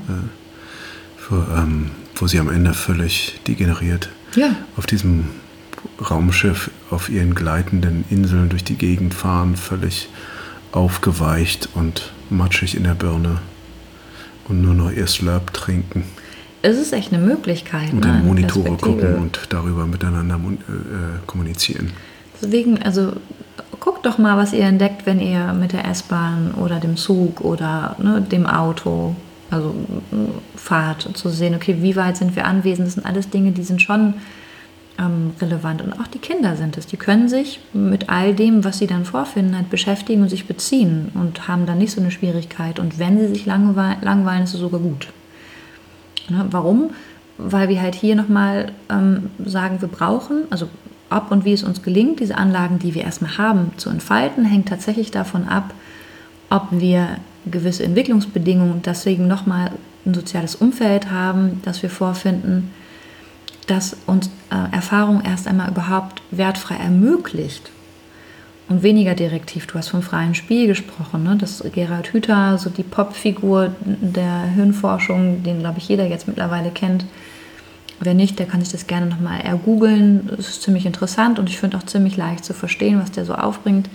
Wo sie am Ende völlig degeneriert auf diesem Raumschiff auf ihren gleitenden Inseln durch die Gegend fahren, völlig aufgeweicht und matschig in der Birne. Und nur noch ihr Slurp trinken. Es ist echt eine Möglichkeit. Und in Monitore gucken und darüber miteinander kommunizieren. Deswegen, also guckt doch mal, was ihr entdeckt, wenn ihr mit der S-Bahn oder dem Zug oder dem Auto fahrt, zu sehen, okay, wie weit sind wir anwesend. Das sind alles Dinge, die sind schon relevant. Und auch die Kinder sind es. Die können sich mit all dem, was sie dann vorfinden, halt beschäftigen und sich beziehen und haben dann nicht so eine Schwierigkeit. Und wenn sie sich langweilen, ist es sogar gut. Ne? Warum? Weil wir halt hier nochmal sagen, wir brauchen, also ob und wie es uns gelingt, diese Anlagen, die wir erstmal haben, zu entfalten, hängt tatsächlich davon ab, ob wir gewisse Entwicklungsbedingungen, deswegen nochmal ein soziales Umfeld haben, das wir vorfinden, das uns Erfahrung erst einmal überhaupt wertfrei ermöglicht und weniger direktiv. Du hast vom freien Spiel gesprochen, ne? Das ist Gerald Hüther, so die Popfigur der Hirnforschung, den, glaube ich, jeder jetzt mittlerweile kennt. Wer nicht, der kann sich das gerne nochmal ergoogeln. Das ist ziemlich interessant und ich finde auch ziemlich leicht zu verstehen, was der so aufbringt.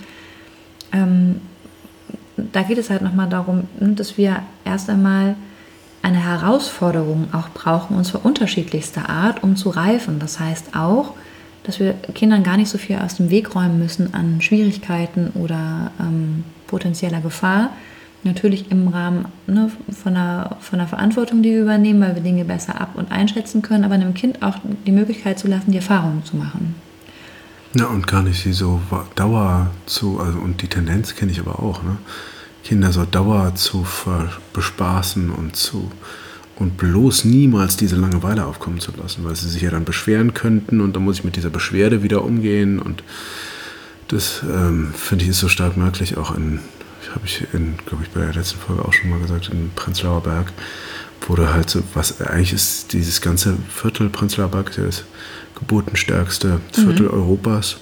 Da geht es halt nochmal darum, dass wir erst einmal eine Herausforderung auch brauchen, und zwar unterschiedlichster Art, um zu reifen. Das heißt auch, dass wir Kindern gar nicht so viel aus dem Weg räumen müssen an Schwierigkeiten oder potenzieller Gefahr, Natürlich im Rahmen von der Verantwortung, die wir übernehmen, weil wir Dinge besser ab- und einschätzen können, aber einem Kind auch die Möglichkeit zu lassen, die Erfahrungen zu machen. Ja, und gar nicht sie so Dauer zu, also und die Tendenz kenne ich aber auch, ne? Kinder so Dauer zu bespaßen und bloß niemals diese Langeweile aufkommen zu lassen, weil sie sich ja dann beschweren könnten und dann muss ich mit dieser Beschwerde wieder umgehen und das finde ich ist so stark möglich, auch habe ich glaube ich, bei der letzten Folge auch schon mal gesagt, in Prenzlauer Berg, wo du halt so, was eigentlich ist dieses ganze Viertel Prenzlauer Berg, das geburtenstärkste Viertel Europas,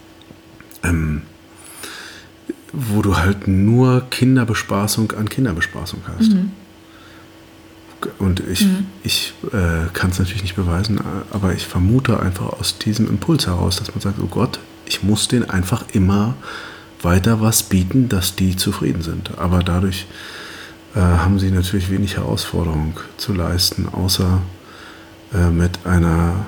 wo du halt nur Kinderbespaßung an Kinderbespaßung hast. Und ich kann es natürlich nicht beweisen, aber ich vermute einfach aus diesem Impuls heraus, dass man sagt, oh Gott, ich muss denen einfach immer weiter was bieten, dass die zufrieden sind. Aber dadurch haben sie natürlich wenig Herausforderung zu leisten, außer mit einer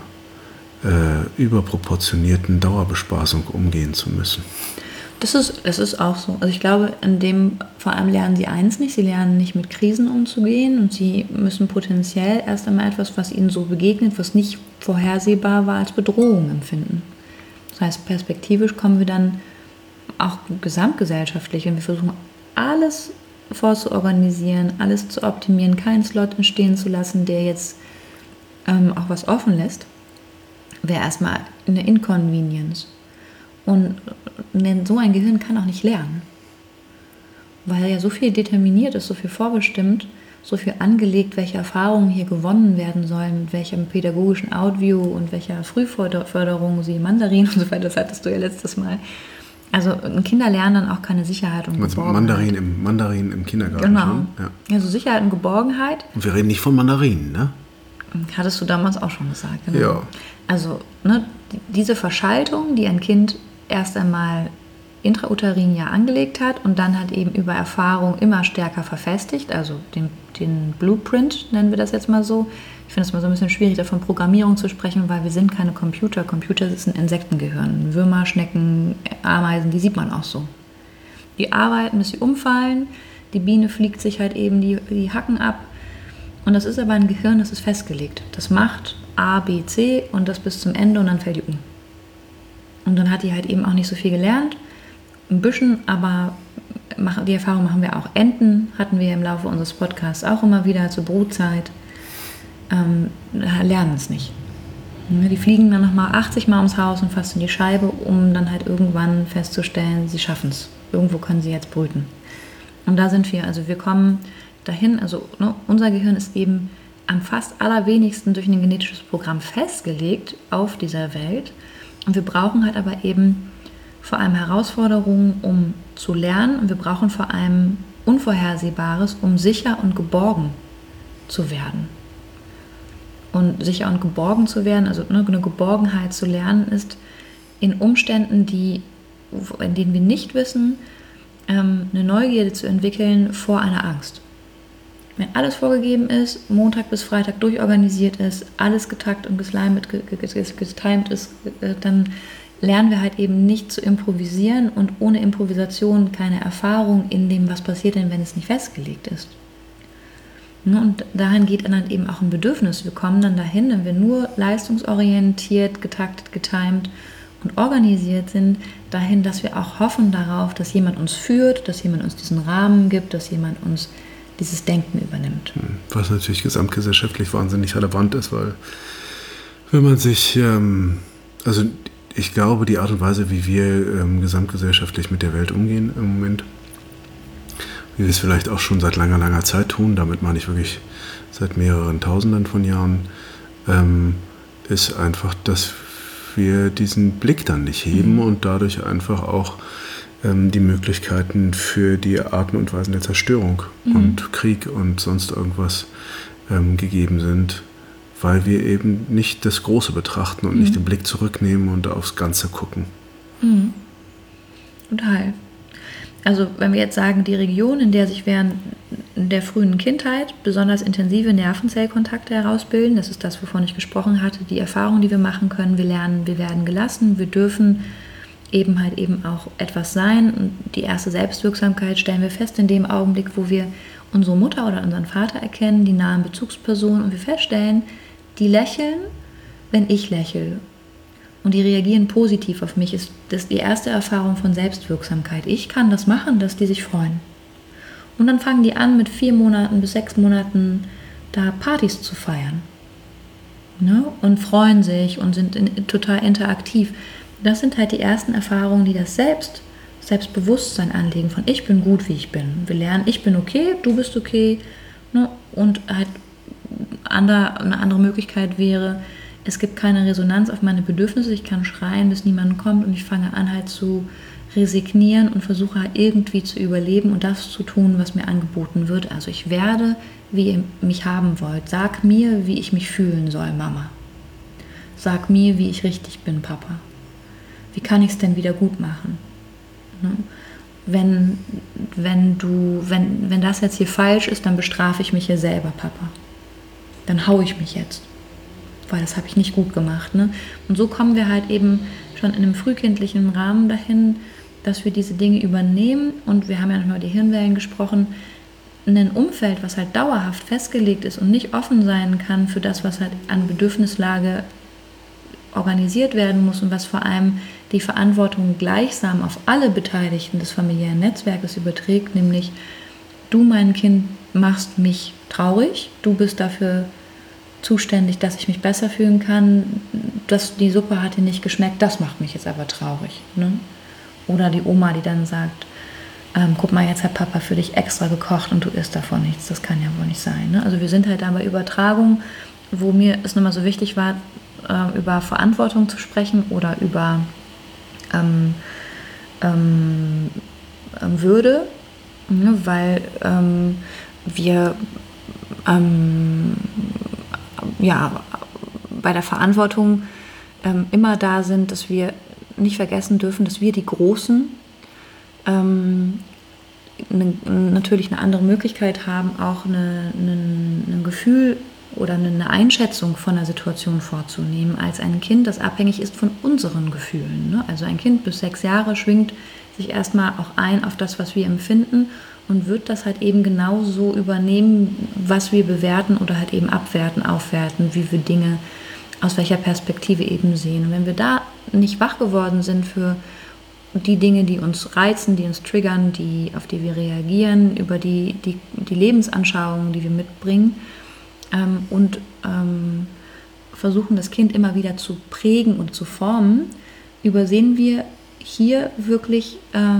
überproportionierten Dauerbespaßung umgehen zu müssen. Es ist auch so. Also ich glaube, vor allem lernen sie eins nicht. Sie lernen nicht mit Krisen umzugehen und sie müssen potenziell erst einmal etwas, was ihnen so begegnet, was nicht vorhersehbar war, als Bedrohung empfinden. Das heißt, perspektivisch kommen wir dann auch gesamtgesellschaftlich, wenn wir versuchen, alles vorzuorganisieren, alles zu optimieren, keinen Slot entstehen zu lassen, der jetzt auch was offen lässt, wäre erstmal eine Inconvenience. Und so ein Gehirn kann auch nicht lernen, weil ja so viel determiniert ist, so viel vorbestimmt, so viel angelegt, welche Erfahrungen hier gewonnen werden sollen, mit welchem pädagogischen Outview und welcher Frühförderung, sie Mandarin und so weiter, das hattest du ja letztes Mal. Also Kinder lernen dann auch keine Sicherheit und Geborgenheit. Mandarin im Kindergarten. Genau. Schon? Ja. Also Sicherheit und Geborgenheit. Und wir reden nicht von Mandarinen, ne? Hattest du damals auch schon gesagt. Genau. Ja. Also diese Verschaltung, die ein Kind erst einmal intrauterin ja angelegt hat und dann halt eben über Erfahrung immer stärker verfestigt, also den Blueprint nennen wir das jetzt mal so. Ich finde es mal so ein bisschen schwierig, davon Programmierung zu sprechen, weil wir sind keine Computer. Computer ist ein Insektengehirn. Würmer, Schnecken, Ameisen, die sieht man auch so. Die arbeiten, bis sie umfallen. Die Biene fliegt sich halt eben die Hacken ab. Und das ist aber ein Gehirn, das ist festgelegt. Das macht A, B, C und das bis zum Ende und dann fällt die um. Und dann hat die halt eben auch nicht so viel gelernt. Ein bisschen, aber die Erfahrung machen wir auch. Enten hatten wir im Laufe unseres Podcasts auch immer wieder zur Brutzeit. Lernen es nicht. Die fliegen dann nochmal 80 Mal ums Haus und fast in die Scheibe, um dann halt irgendwann festzustellen, sie schaffen es. Irgendwo können sie jetzt brüten. Und da sind wir. Also wir kommen dahin, also unser Gehirn ist eben am fast allerwenigsten durch ein genetisches Programm festgelegt auf dieser Welt. Und wir brauchen halt aber eben vor allem Herausforderungen, um zu lernen. Und wir brauchen vor allem Unvorhersehbares, um sicher und geborgen zu werden. Und sicher und geborgen zu werden, also eine Geborgenheit zu lernen, ist in Umständen, in denen wir nicht wissen, eine Neugierde zu entwickeln vor einer Angst. Wenn alles vorgegeben ist, Montag bis Freitag durchorganisiert ist, alles getakt und getimed ist, dann lernen wir halt eben nicht zu improvisieren und ohne Improvisation keine Erfahrung in dem, was passiert denn, wenn es nicht festgelegt ist. Und dahin geht dann eben auch ein Bedürfnis. Wir kommen dann dahin, wenn wir nur leistungsorientiert, getaktet, getimed und organisiert sind, dahin, dass wir auch hoffen darauf, dass jemand uns führt, dass jemand uns diesen Rahmen gibt, dass jemand uns dieses Denken übernimmt. Was natürlich gesamtgesellschaftlich wahnsinnig relevant ist, weil wenn man sich, also ich glaube, die Art und Weise, wie wir gesamtgesellschaftlich mit der Welt umgehen im Moment, wie wir es vielleicht auch schon seit langer, langer Zeit tun, damit meine ich wirklich seit mehreren Tausenden von Jahren, ist einfach, dass wir diesen Blick dann nicht heben und dadurch einfach auch die Möglichkeiten für die Arten und Weisen der Zerstörung und Krieg und sonst irgendwas gegeben sind, weil wir eben nicht das Große betrachten und nicht den Blick zurücknehmen und aufs Ganze gucken. Total. Also wenn wir jetzt sagen, die Region, in der sich während der frühen Kindheit besonders intensive Nervenzellkontakte herausbilden, das ist das, wovon ich gesprochen hatte, die Erfahrung, die wir machen können, wir lernen, wir werden gelassen, wir dürfen eben auch etwas sein. Und die erste Selbstwirksamkeit stellen wir fest in dem Augenblick, wo wir unsere Mutter oder unseren Vater erkennen, die nahen Bezugspersonen, und wir feststellen, die lächeln, wenn ich lächle. Und die reagieren positiv auf mich. Das ist die erste Erfahrung von Selbstwirksamkeit. Ich kann das machen, dass die sich freuen. Und dann fangen die an, mit 4 Monaten bis 6 Monaten da Partys zu feiern. Ne? Und freuen sich und sind total interaktiv. Das sind halt die ersten Erfahrungen, die das Selbstbewusstsein anlegen von ich bin gut, wie ich bin. Wir lernen, ich bin okay, du bist okay. Ne? Und halt eine andere Möglichkeit wäre, es gibt keine Resonanz auf meine Bedürfnisse, ich kann schreien, bis niemand kommt, und ich fange an halt zu resignieren und versuche halt irgendwie zu überleben und das zu tun, was mir angeboten wird. Also ich werde, wie ihr mich haben wollt. Sag mir, wie ich mich fühlen soll, Mama. Sag mir, wie ich richtig bin, Papa. Wie kann ich es denn wieder gut machen? Ne? Wenn das jetzt hier falsch ist, dann bestrafe ich mich hier selber, Papa. Dann hau ich mich jetzt. Weil das habe ich nicht gut gemacht. Ne? Und so kommen wir halt eben schon in einem frühkindlichen Rahmen dahin, dass wir diese Dinge übernehmen. Und wir haben ja nochmal über die Hirnwellen gesprochen. Ein Umfeld, was halt dauerhaft festgelegt ist und nicht offen sein kann für das, was halt an Bedürfnislage organisiert werden muss und was vor allem die Verantwortung gleichsam auf alle Beteiligten des familiären Netzwerkes überträgt, nämlich du, mein Kind, machst mich traurig, du bist dafür zuständig, dass ich mich besser fühlen kann, dass die Suppe hat dir nicht geschmeckt, das macht mich jetzt aber traurig. Ne? Oder die Oma, die dann sagt, guck mal, jetzt hat Papa für dich extra gekocht und du isst davon nichts, das kann ja wohl nicht sein. Ne? Also wir sind halt da bei Übertragung, wo mir es nochmal so wichtig war, über Verantwortung zu sprechen oder über Würde, ne? Weil wir bei der Verantwortung immer da sind, dass wir nicht vergessen dürfen, dass wir die Großen natürlich eine andere Möglichkeit haben, auch ein Gefühl oder eine Einschätzung von der Situation vorzunehmen, als ein Kind, das abhängig ist von unseren Gefühlen. Ne? Also ein Kind bis 6 Jahre schwingt sich erstmal auch ein auf das, was wir empfinden, und wird das halt eben genauso übernehmen, was wir bewerten oder halt eben abwerten, aufwerten, wie wir Dinge aus welcher Perspektive eben sehen. Und wenn wir da nicht wach geworden sind für die Dinge, die uns reizen, die uns triggern, auf die wir reagieren, über die Lebensanschauungen, die wir mitbringen, und versuchen, das Kind immer wieder zu prägen und zu formen, übersehen wir hier wirklich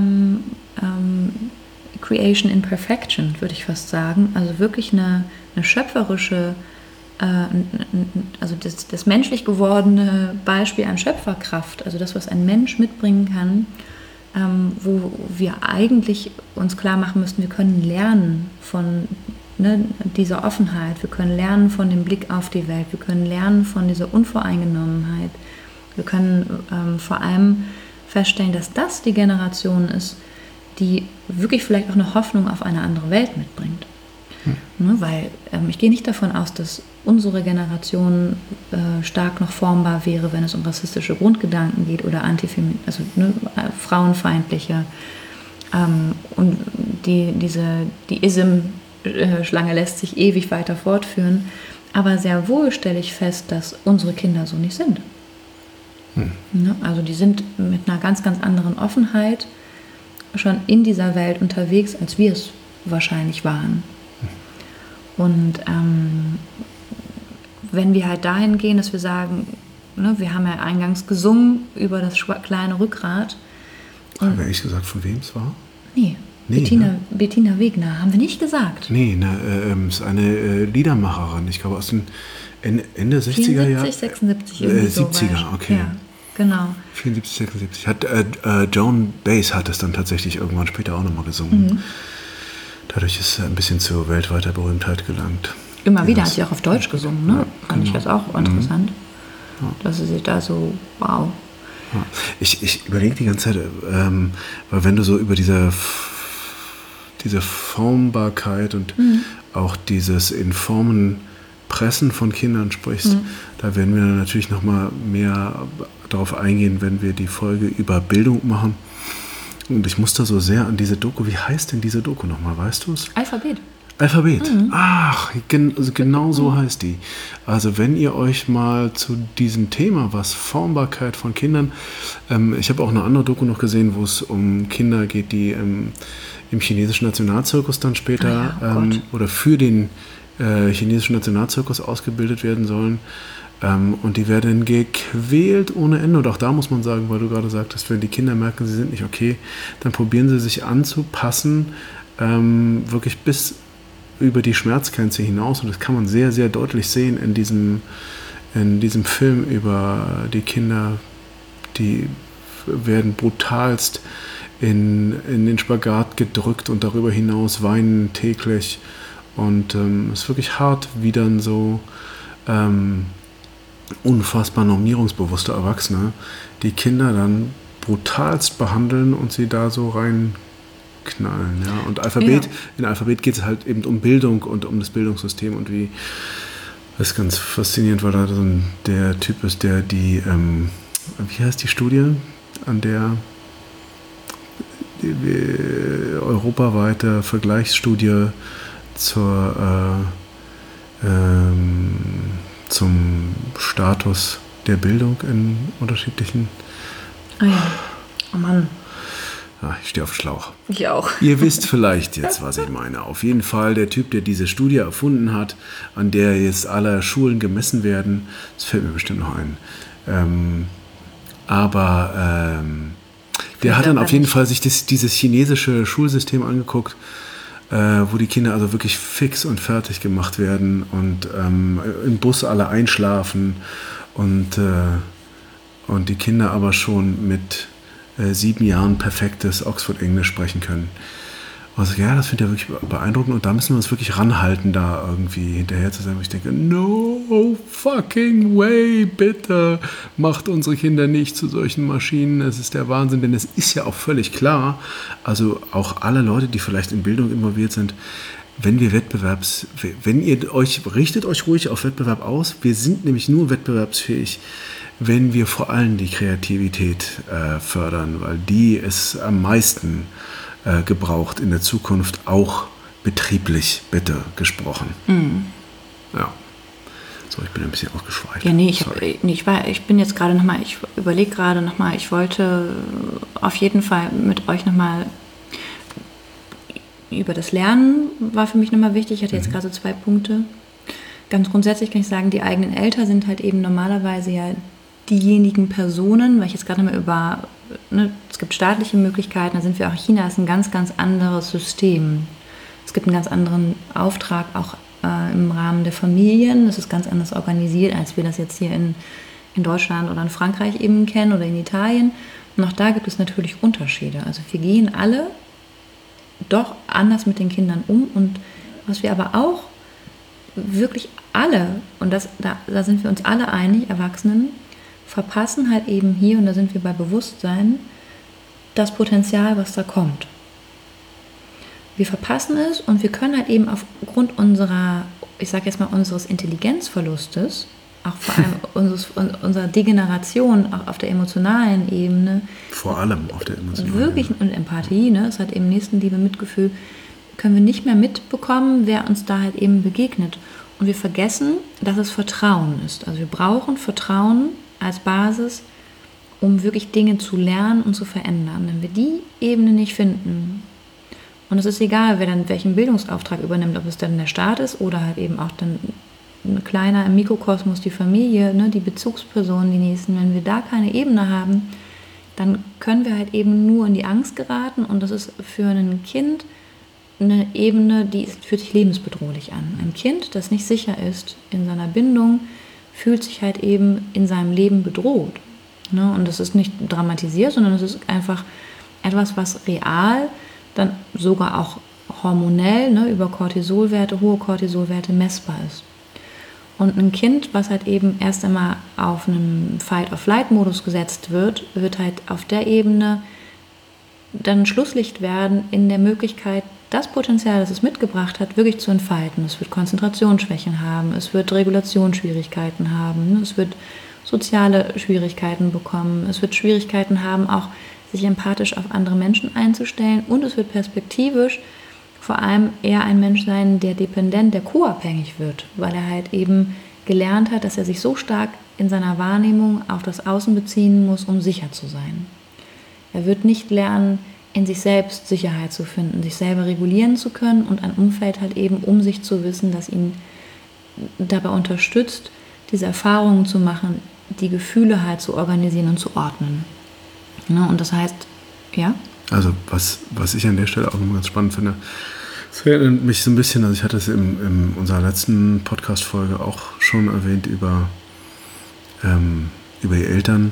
Creation in Perfection, würde ich fast sagen. Also wirklich eine schöpferische, also das menschlich gewordene Beispiel an Schöpferkraft, also das, was ein Mensch mitbringen kann, wo wir eigentlich uns klar machen müssten, wir können lernen von dieser Offenheit, wir können lernen von dem Blick auf die Welt, wir können lernen von dieser Unvoreingenommenheit, wir können vor allem feststellen, dass das die Generation ist, die wirklich vielleicht auch eine Hoffnung auf eine andere Welt mitbringt. Ne, weil ich gehe nicht davon aus, dass unsere Generation stark noch formbar wäre, wenn es um rassistische Grundgedanken geht oder frauenfeindliche. Und die Ism-Schlange lässt sich ewig weiter fortführen. Aber sehr wohl stelle ich fest, dass unsere Kinder so nicht sind. Ne, also die sind mit einer ganz, ganz anderen Offenheit schon in dieser Welt unterwegs, als wir es wahrscheinlich waren. Und wenn wir halt dahin gehen, dass wir sagen, ne, wir haben ja eingangs gesungen über das kleine Rückgrat. Haben wir ehrlich gesagt, von wem es war? Nee, Bettina Wegner, haben wir nicht gesagt. Nee, ist eine Liedermacherin, ich glaube aus den Ende 60er Jahre. 76, 70er, okay. Ja, genau. 74, 76. Joan Baez hat es dann tatsächlich irgendwann später auch nochmal gesungen. Dadurch ist ein bisschen zur weltweiter Berühmtheit gelangt. Immer wieder hat sie auch auf Deutsch gesungen, ne? Ja, fand ich das auch interessant. Ja. Dass sie sich da so, wow. Ja. Ich überlege die ganze Zeit, weil wenn du so über diese Formbarkeit und auch dieses in Formen Pressen von Kindern sprichst, da werden wir natürlich nochmal mehr darauf eingehen, wenn wir die Folge über Bildung machen. Und ich muss da so sehr an diese Doku, wie heißt denn diese Doku nochmal, weißt du es? Alphabet. Ach, genau so heißt die. Also wenn ihr euch mal zu diesem Thema, was Formbarkeit von Kindern, ich habe auch eine andere Doku noch gesehen, wo es um Kinder geht, die im chinesischen Nationalzirkus dann später oder für den chinesischen Nationalzirkus ausgebildet werden sollen. Und die werden gequält ohne Ende. Und auch da muss man sagen, weil du gerade sagtest, wenn die Kinder merken, sie sind nicht okay, dann probieren sie sich anzupassen, wirklich bis über die Schmerzgrenze hinaus. Und das kann man sehr, sehr deutlich sehen in diesem Film über die Kinder, die werden brutalst in den Spagat gedrückt und darüber hinaus weinen täglich. Und es ist wirklich hart, wie dann so unfassbar normierungsbewusste Erwachsene die Kinder dann brutalst behandeln und sie da so reinknallen. Ja? Und in Alphabet geht es halt eben um Bildung und um das Bildungssystem und wie, das ist ganz faszinierend, weil da so der Typ ist, der die, wie heißt die Studie, an der die europaweite Vergleichsstudie zum Status der Bildung in unterschiedlichen... Ah ja, oh Mann. Ja, ich stehe auf Schlauch. Ich auch. Ihr wisst vielleicht jetzt, was ich meine. Auf jeden Fall der Typ, der diese Studie erfunden hat, an der jetzt alle Schulen gemessen werden, das fällt mir bestimmt noch ein. Der hat dann auf jeden Fall sich dieses chinesische Schulsystem angeguckt, wo die Kinder also wirklich fix und fertig gemacht werden und im Bus alle einschlafen und die Kinder aber schon mit 7 Jahren perfektes Oxford-Englisch sprechen können. Also ja, das finde ich ja wirklich beeindruckend und da müssen wir uns wirklich ranhalten, da irgendwie hinterher zu sein, wo ich denke, no fucking way, bitte macht unsere Kinder nicht zu solchen Maschinen, es ist der Wahnsinn, denn es ist ja auch völlig klar, also auch alle Leute, die vielleicht in Bildung involviert sind, richtet euch ruhig auf Wettbewerb aus, wir sind nämlich nur wettbewerbsfähig, wenn wir vor allem die Kreativität fördern, weil die ist am meisten gebraucht in der Zukunft, auch betrieblich, bitte, gesprochen. Ja. So, ich bin ein bisschen ausgeschweift. Ja, ich bin jetzt gerade nochmal, ich überlege gerade nochmal, ich wollte auf jeden Fall mit euch nochmal über das Lernen, war für mich nochmal wichtig. Ich hatte jetzt gerade so 2 Punkte. Ganz grundsätzlich kann ich sagen, die eigenen Eltern sind halt eben normalerweise ja diejenigen Personen, weil ich jetzt gerade mal über, es gibt staatliche Möglichkeiten, da sind wir auch, China ist ein ganz, ganz anderes System. Es gibt einen ganz anderen Auftrag auch im Rahmen der Familien. Das ist ganz anders organisiert, als wir das jetzt hier in Deutschland oder in Frankreich eben kennen oder in Italien. Und auch da gibt es natürlich Unterschiede. Also wir gehen alle doch anders mit den Kindern um und was wir aber auch wirklich alle, und da sind wir uns alle einig, Erwachsenen, verpassen halt eben hier, und da sind wir bei Bewusstsein, das Potenzial, was da kommt. Wir verpassen es und wir können halt eben aufgrund unserer, ich sage jetzt mal, unseres Intelligenzverlustes, auch vor allem unserer Degeneration, auch auf der emotionalen Ebene. Vor allem auf der emotionalen wirklich, und Empathie, es hat eben Nächstenliebe, Mitgefühl, können wir nicht mehr mitbekommen, wer uns da halt eben begegnet. Und wir vergessen, dass es Vertrauen ist. Also wir brauchen Vertrauen als Basis, um wirklich Dinge zu lernen und zu verändern. Wenn wir die Ebene nicht finden, und es ist egal, wer dann welchen Bildungsauftrag übernimmt, ob es dann der Staat ist oder halt eben auch dann ein kleiner im Mikrokosmos, die Familie, die Bezugspersonen, die Nächsten, wenn wir da keine Ebene haben, dann können wir halt eben nur in die Angst geraten und das ist für ein Kind eine Ebene, die fühlt sich lebensbedrohlich an. Ein Kind, das nicht sicher ist in seiner Bindung, fühlt sich halt eben in seinem Leben bedroht. Und das ist nicht dramatisiert, sondern es ist einfach etwas, was real, dann sogar auch hormonell, über Cortisolwerte, hohe Cortisolwerte messbar ist. Und ein Kind, was halt eben erst einmal auf einen Fight-or-Flight-Modus gesetzt wird, wird halt auf der Ebene dann Schlusslicht werden in der Möglichkeit, das Potenzial, das es mitgebracht hat, wirklich zu entfalten. Es wird Konzentrationsschwächen haben, es wird Regulationsschwierigkeiten haben, es wird soziale Schwierigkeiten bekommen, es wird Schwierigkeiten haben, auch sich empathisch auf andere Menschen einzustellen, und es wird perspektivisch vor allem eher ein Mensch sein, der dependent, der co-abhängig wird, weil er halt eben gelernt hat, dass er sich so stark in seiner Wahrnehmung auf das Außen beziehen muss, um sicher zu sein. Er wird nicht lernen, in sich selbst Sicherheit zu finden, sich selber regulieren zu können und ein Umfeld halt eben um sich zu wissen, das ihn dabei unterstützt, diese Erfahrungen zu machen, die Gefühle halt zu organisieren und zu ordnen. Ja, und das heißt, ja? Also was ich an der Stelle auch nochmal ganz spannend finde, es erinnert mich so ein bisschen, also ich hatte es in unserer letzten Podcast-Folge auch schon erwähnt über die Eltern,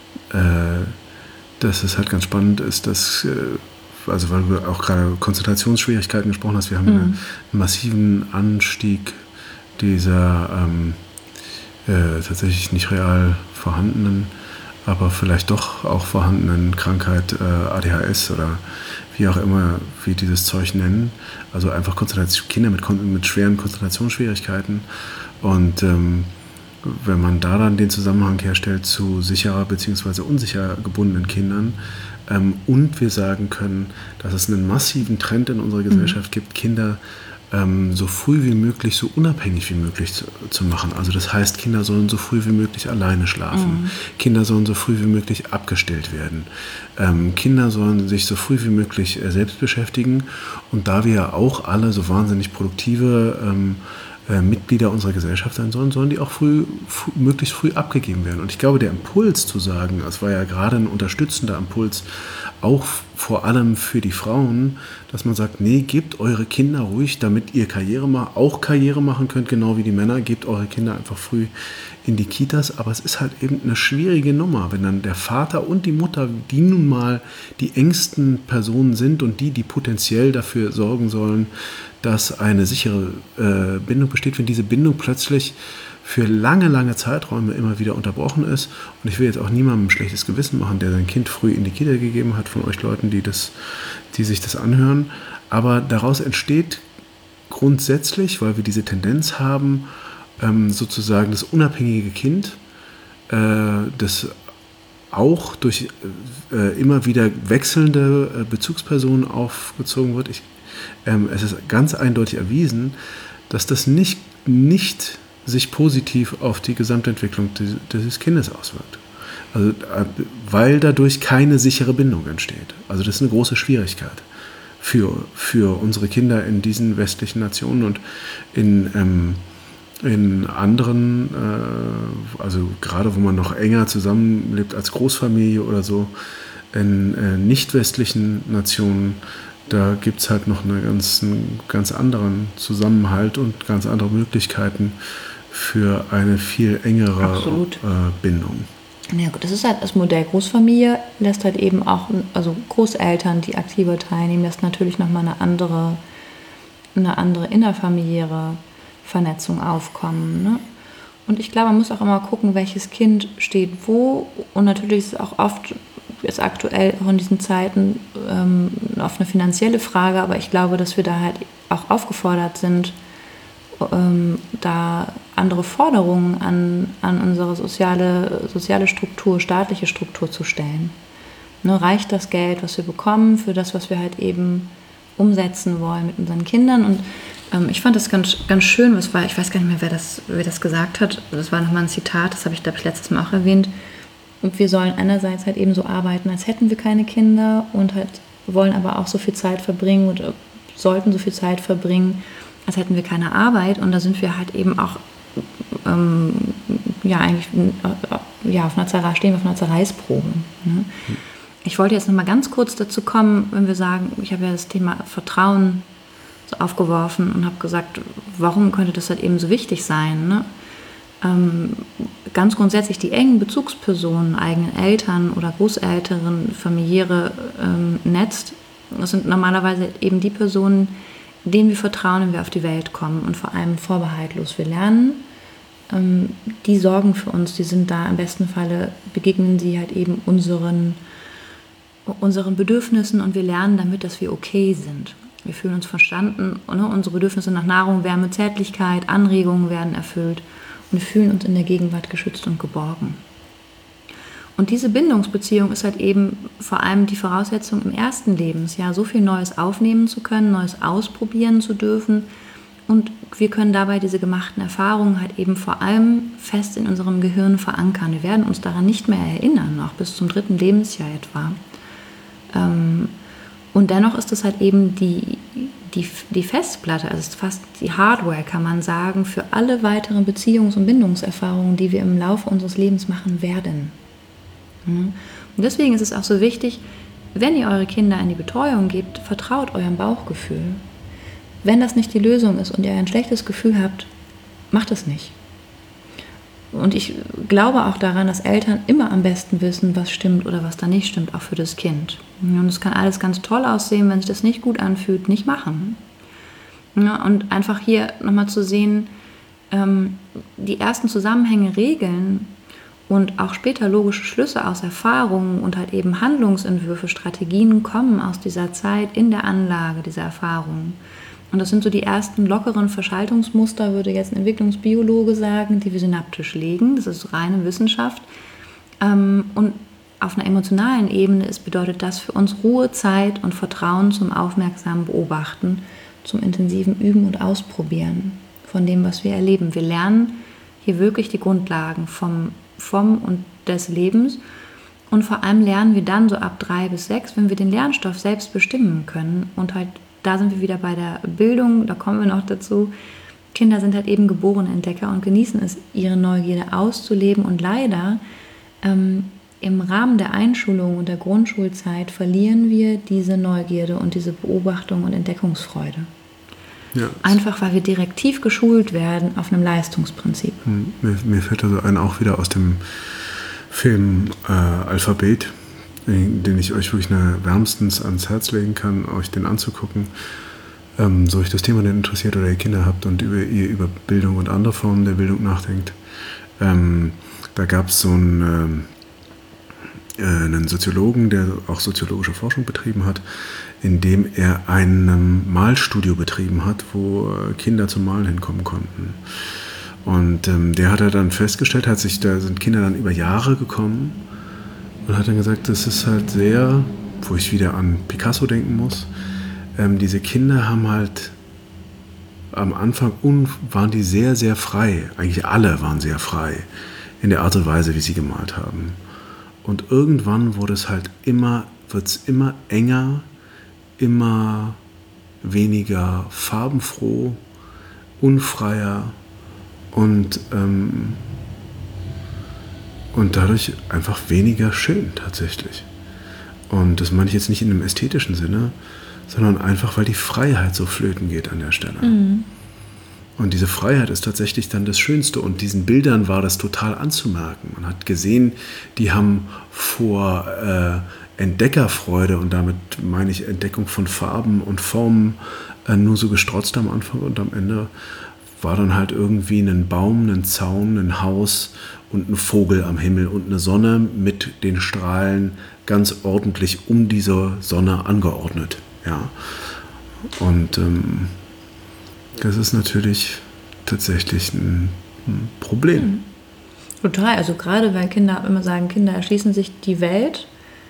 dass es halt ganz spannend ist, dass, also weil du auch gerade Konzentrationsschwierigkeiten gesprochen hast, wir haben einen massiven Anstieg dieser tatsächlich nicht real vorhandenen, aber vielleicht doch auch vorhandenen Krankheit ADHS oder wie auch immer wir dieses Zeug nennen. Also einfach Kinder mit schweren Konzentrationsschwierigkeiten. Und wenn man da dann den Zusammenhang herstellt zu sicherer bzw. unsicher gebundenen Kindern und wir sagen können, dass es einen massiven Trend in unserer Gesellschaft gibt, Kinder so früh wie möglich, so unabhängig wie möglich zu machen. Also das heißt, Kinder sollen so früh wie möglich alleine schlafen. Kinder sollen so früh wie möglich abgestellt werden. Kinder sollen sich so früh wie möglich selbst beschäftigen. Und da wir ja auch alle so wahnsinnig produktive Mitglieder unserer Gesellschaft sein sollen die auch möglichst früh abgegeben werden. Und ich glaube, der Impuls zu sagen, das war ja gerade ein unterstützender Impuls, auch vor allem für die Frauen, dass man sagt, nee, gebt eure Kinder ruhig, damit ihr Karriere machen könnt, genau wie die Männer, gebt eure Kinder einfach früh in die Kitas, aber es ist halt eben eine schwierige Nummer, wenn dann der Vater und die Mutter, die nun mal die engsten Personen sind und die potenziell dafür sorgen sollen, dass eine sichere Bindung besteht, wenn diese Bindung plötzlich für lange, lange Zeiträume immer wieder unterbrochen ist. Und ich will jetzt auch niemandem ein schlechtes Gewissen machen, der sein Kind früh in die Kita gegeben hat, von euch Leuten, die sich das anhören. Aber daraus entsteht grundsätzlich, weil wir diese Tendenz haben, sozusagen das unabhängige Kind, das auch durch immer wieder wechselnde Bezugspersonen aufgezogen wird. Es ist ganz eindeutig erwiesen, dass das nicht sich positiv auf die Gesamtentwicklung dieses Kindes auswirkt. Also, weil dadurch keine sichere Bindung entsteht. Also das ist eine große Schwierigkeit für unsere Kinder in diesen westlichen Nationen und in anderen, also gerade wo man noch enger zusammenlebt als Großfamilie oder so, in nicht westlichen Nationen, da gibt es halt noch einen ganz anderen Zusammenhalt und ganz andere Möglichkeiten für eine viel engere Bindung. Ja gut, das ist halt das Modell Großfamilie, lässt halt eben auch, also Großeltern, die aktiver teilnehmen, lässt natürlich nochmal eine andere innerfamiliäre Vernetzung aufkommen. Ne? Und ich glaube, man muss auch immer gucken, welches Kind steht wo. Und natürlich ist es auch oft, jetzt aktuell auch in diesen Zeiten, oft eine finanzielle Frage, aber ich glaube, dass wir da halt auch aufgefordert sind, da andere Forderungen an unsere soziale Struktur, staatliche Struktur zu stellen. Ne, reicht das Geld, was wir bekommen, für das, was wir halt eben umsetzen wollen mit unseren Kindern? Und ich fand das ganz, ganz schön, ich weiß gar nicht mehr, wer das gesagt hat, das war nochmal ein Zitat, das habe ich, glaube ich, letztes Mal auch erwähnt. Und wir sollen einerseits halt eben so arbeiten, als hätten wir keine Kinder und halt wollen aber auch so viel Zeit verbringen oder sollten so viel Zeit verbringen, als hätten wir keine Arbeit. Und da sind wir halt eben auch stehen wir auf einer Zerreißprobe. Ne? Ich wollte jetzt noch mal ganz kurz dazu kommen, wenn wir sagen, ich habe ja das Thema Vertrauen so aufgeworfen und habe gesagt, warum könnte das halt eben so wichtig sein? Ne? Ganz grundsätzlich die engen Bezugspersonen, eigenen Eltern oder Großeltern, familiäre Netz, das sind normalerweise eben die Personen, denen wir vertrauen, wenn wir auf die Welt kommen und vor allem vorbehaltlos. Wir lernen, die sorgen für uns, die sind da, im besten Falle begegnen sie halt eben unseren Bedürfnissen und wir lernen damit, dass wir okay sind. Wir fühlen uns verstanden, ne? Unsere Bedürfnisse nach Nahrung, Wärme, Zärtlichkeit, Anregungen werden erfüllt und wir fühlen uns in der Gegenwart geschützt und geborgen. Und diese Bindungsbeziehung ist halt eben vor allem die Voraussetzung im ersten Lebensjahr, so viel Neues aufnehmen zu können, Neues ausprobieren zu dürfen. Und wir können dabei diese gemachten Erfahrungen halt eben vor allem fest in unserem Gehirn verankern. Wir werden uns daran nicht mehr erinnern, noch bis zum 3. Lebensjahr etwa. Und dennoch ist es halt eben die Festplatte, also es ist fast die Hardware, kann man sagen, für alle weiteren Beziehungs- und Bindungserfahrungen, die wir im Laufe unseres Lebens machen werden. Und deswegen ist es auch so wichtig, wenn ihr eure Kinder in die Betreuung gebt, vertraut eurem Bauchgefühl. Wenn das nicht die Lösung ist und ihr ein schlechtes Gefühl habt, macht es nicht. Und ich glaube auch daran, dass Eltern immer am besten wissen, was stimmt oder was da nicht stimmt, auch für das Kind. Und es kann alles ganz toll aussehen, wenn sich das nicht gut anfühlt, nicht machen. Ja, und einfach hier nochmal zu sehen, die ersten Zusammenhänge, Regeln und auch später logische Schlüsse aus Erfahrungen und halt eben Handlungsentwürfe, Strategien kommen aus dieser Zeit in der Anlage dieser Erfahrungen. Und das sind so die ersten lockeren Verschaltungsmuster, würde jetzt ein Entwicklungsbiologe sagen, die wir synaptisch legen. Das ist reine Wissenschaft. Und auf einer emotionalen Ebene bedeutet das für uns Ruhe, Zeit und Vertrauen zum aufmerksamen Beobachten, zum intensiven Üben und Ausprobieren von dem, was wir erleben. Wir lernen hier wirklich die Grundlagen vom und des Lebens. Und vor allem lernen wir dann so ab 3 bis 6, wenn wir den Lernstoff selbst bestimmen können. Und halt, da sind wir wieder bei der Bildung, da kommen wir noch dazu. Kinder sind halt eben geborene Entdecker und genießen es, ihre Neugierde auszuleben. Und leider im Rahmen der Einschulung und der Grundschulzeit verlieren wir diese Neugierde und diese Beobachtung und Entdeckungsfreude. Ja. Einfach, weil wir direktiv geschult werden auf einem Leistungsprinzip. Mir fällt also ein, auch wieder aus dem Film Alphabet, den ich euch wirklich wärmstens ans Herz legen kann, euch den anzugucken. So euch das Thema denn interessiert oder ihr Kinder habt und ihr über Bildung und andere Formen der Bildung nachdenkt. Da gab es so einen Soziologen, der auch soziologische Forschung betrieben hat, indem er ein Malstudio betrieben hat, wo Kinder zum Malen hinkommen konnten. Und der hat dann festgestellt, da sind Kinder dann über Jahre gekommen und hat dann gesagt, das ist halt sehr, wo ich wieder an Picasso denken muss, diese Kinder haben halt am Anfang waren die sehr, sehr frei, eigentlich alle waren sehr frei in der Art und Weise, wie sie gemalt haben. Und irgendwann wird es immer enger, immer weniger farbenfroh, unfreier und dadurch einfach weniger schön tatsächlich. Und das meine ich jetzt nicht in einem ästhetischen Sinne, sondern einfach, weil die Freiheit so flöten geht an der Stelle. Mhm. Und diese Freiheit ist tatsächlich dann das Schönste. Und diesen Bildern war das total anzumerken. Man hat gesehen, die haben vor Entdeckerfreude, und damit meine ich Entdeckung von Farben und Formen, nur so gestrotzt am Anfang, und am Ende war dann halt irgendwie ein Baum, ein Zaun, ein Haus und ein Vogel am Himmel und eine Sonne mit den Strahlen ganz ordentlich um diese Sonne angeordnet. Ja. Und das ist natürlich tatsächlich ein Problem. Total, also gerade weil Kinder immer sagen, Kinder erschließen sich die Welt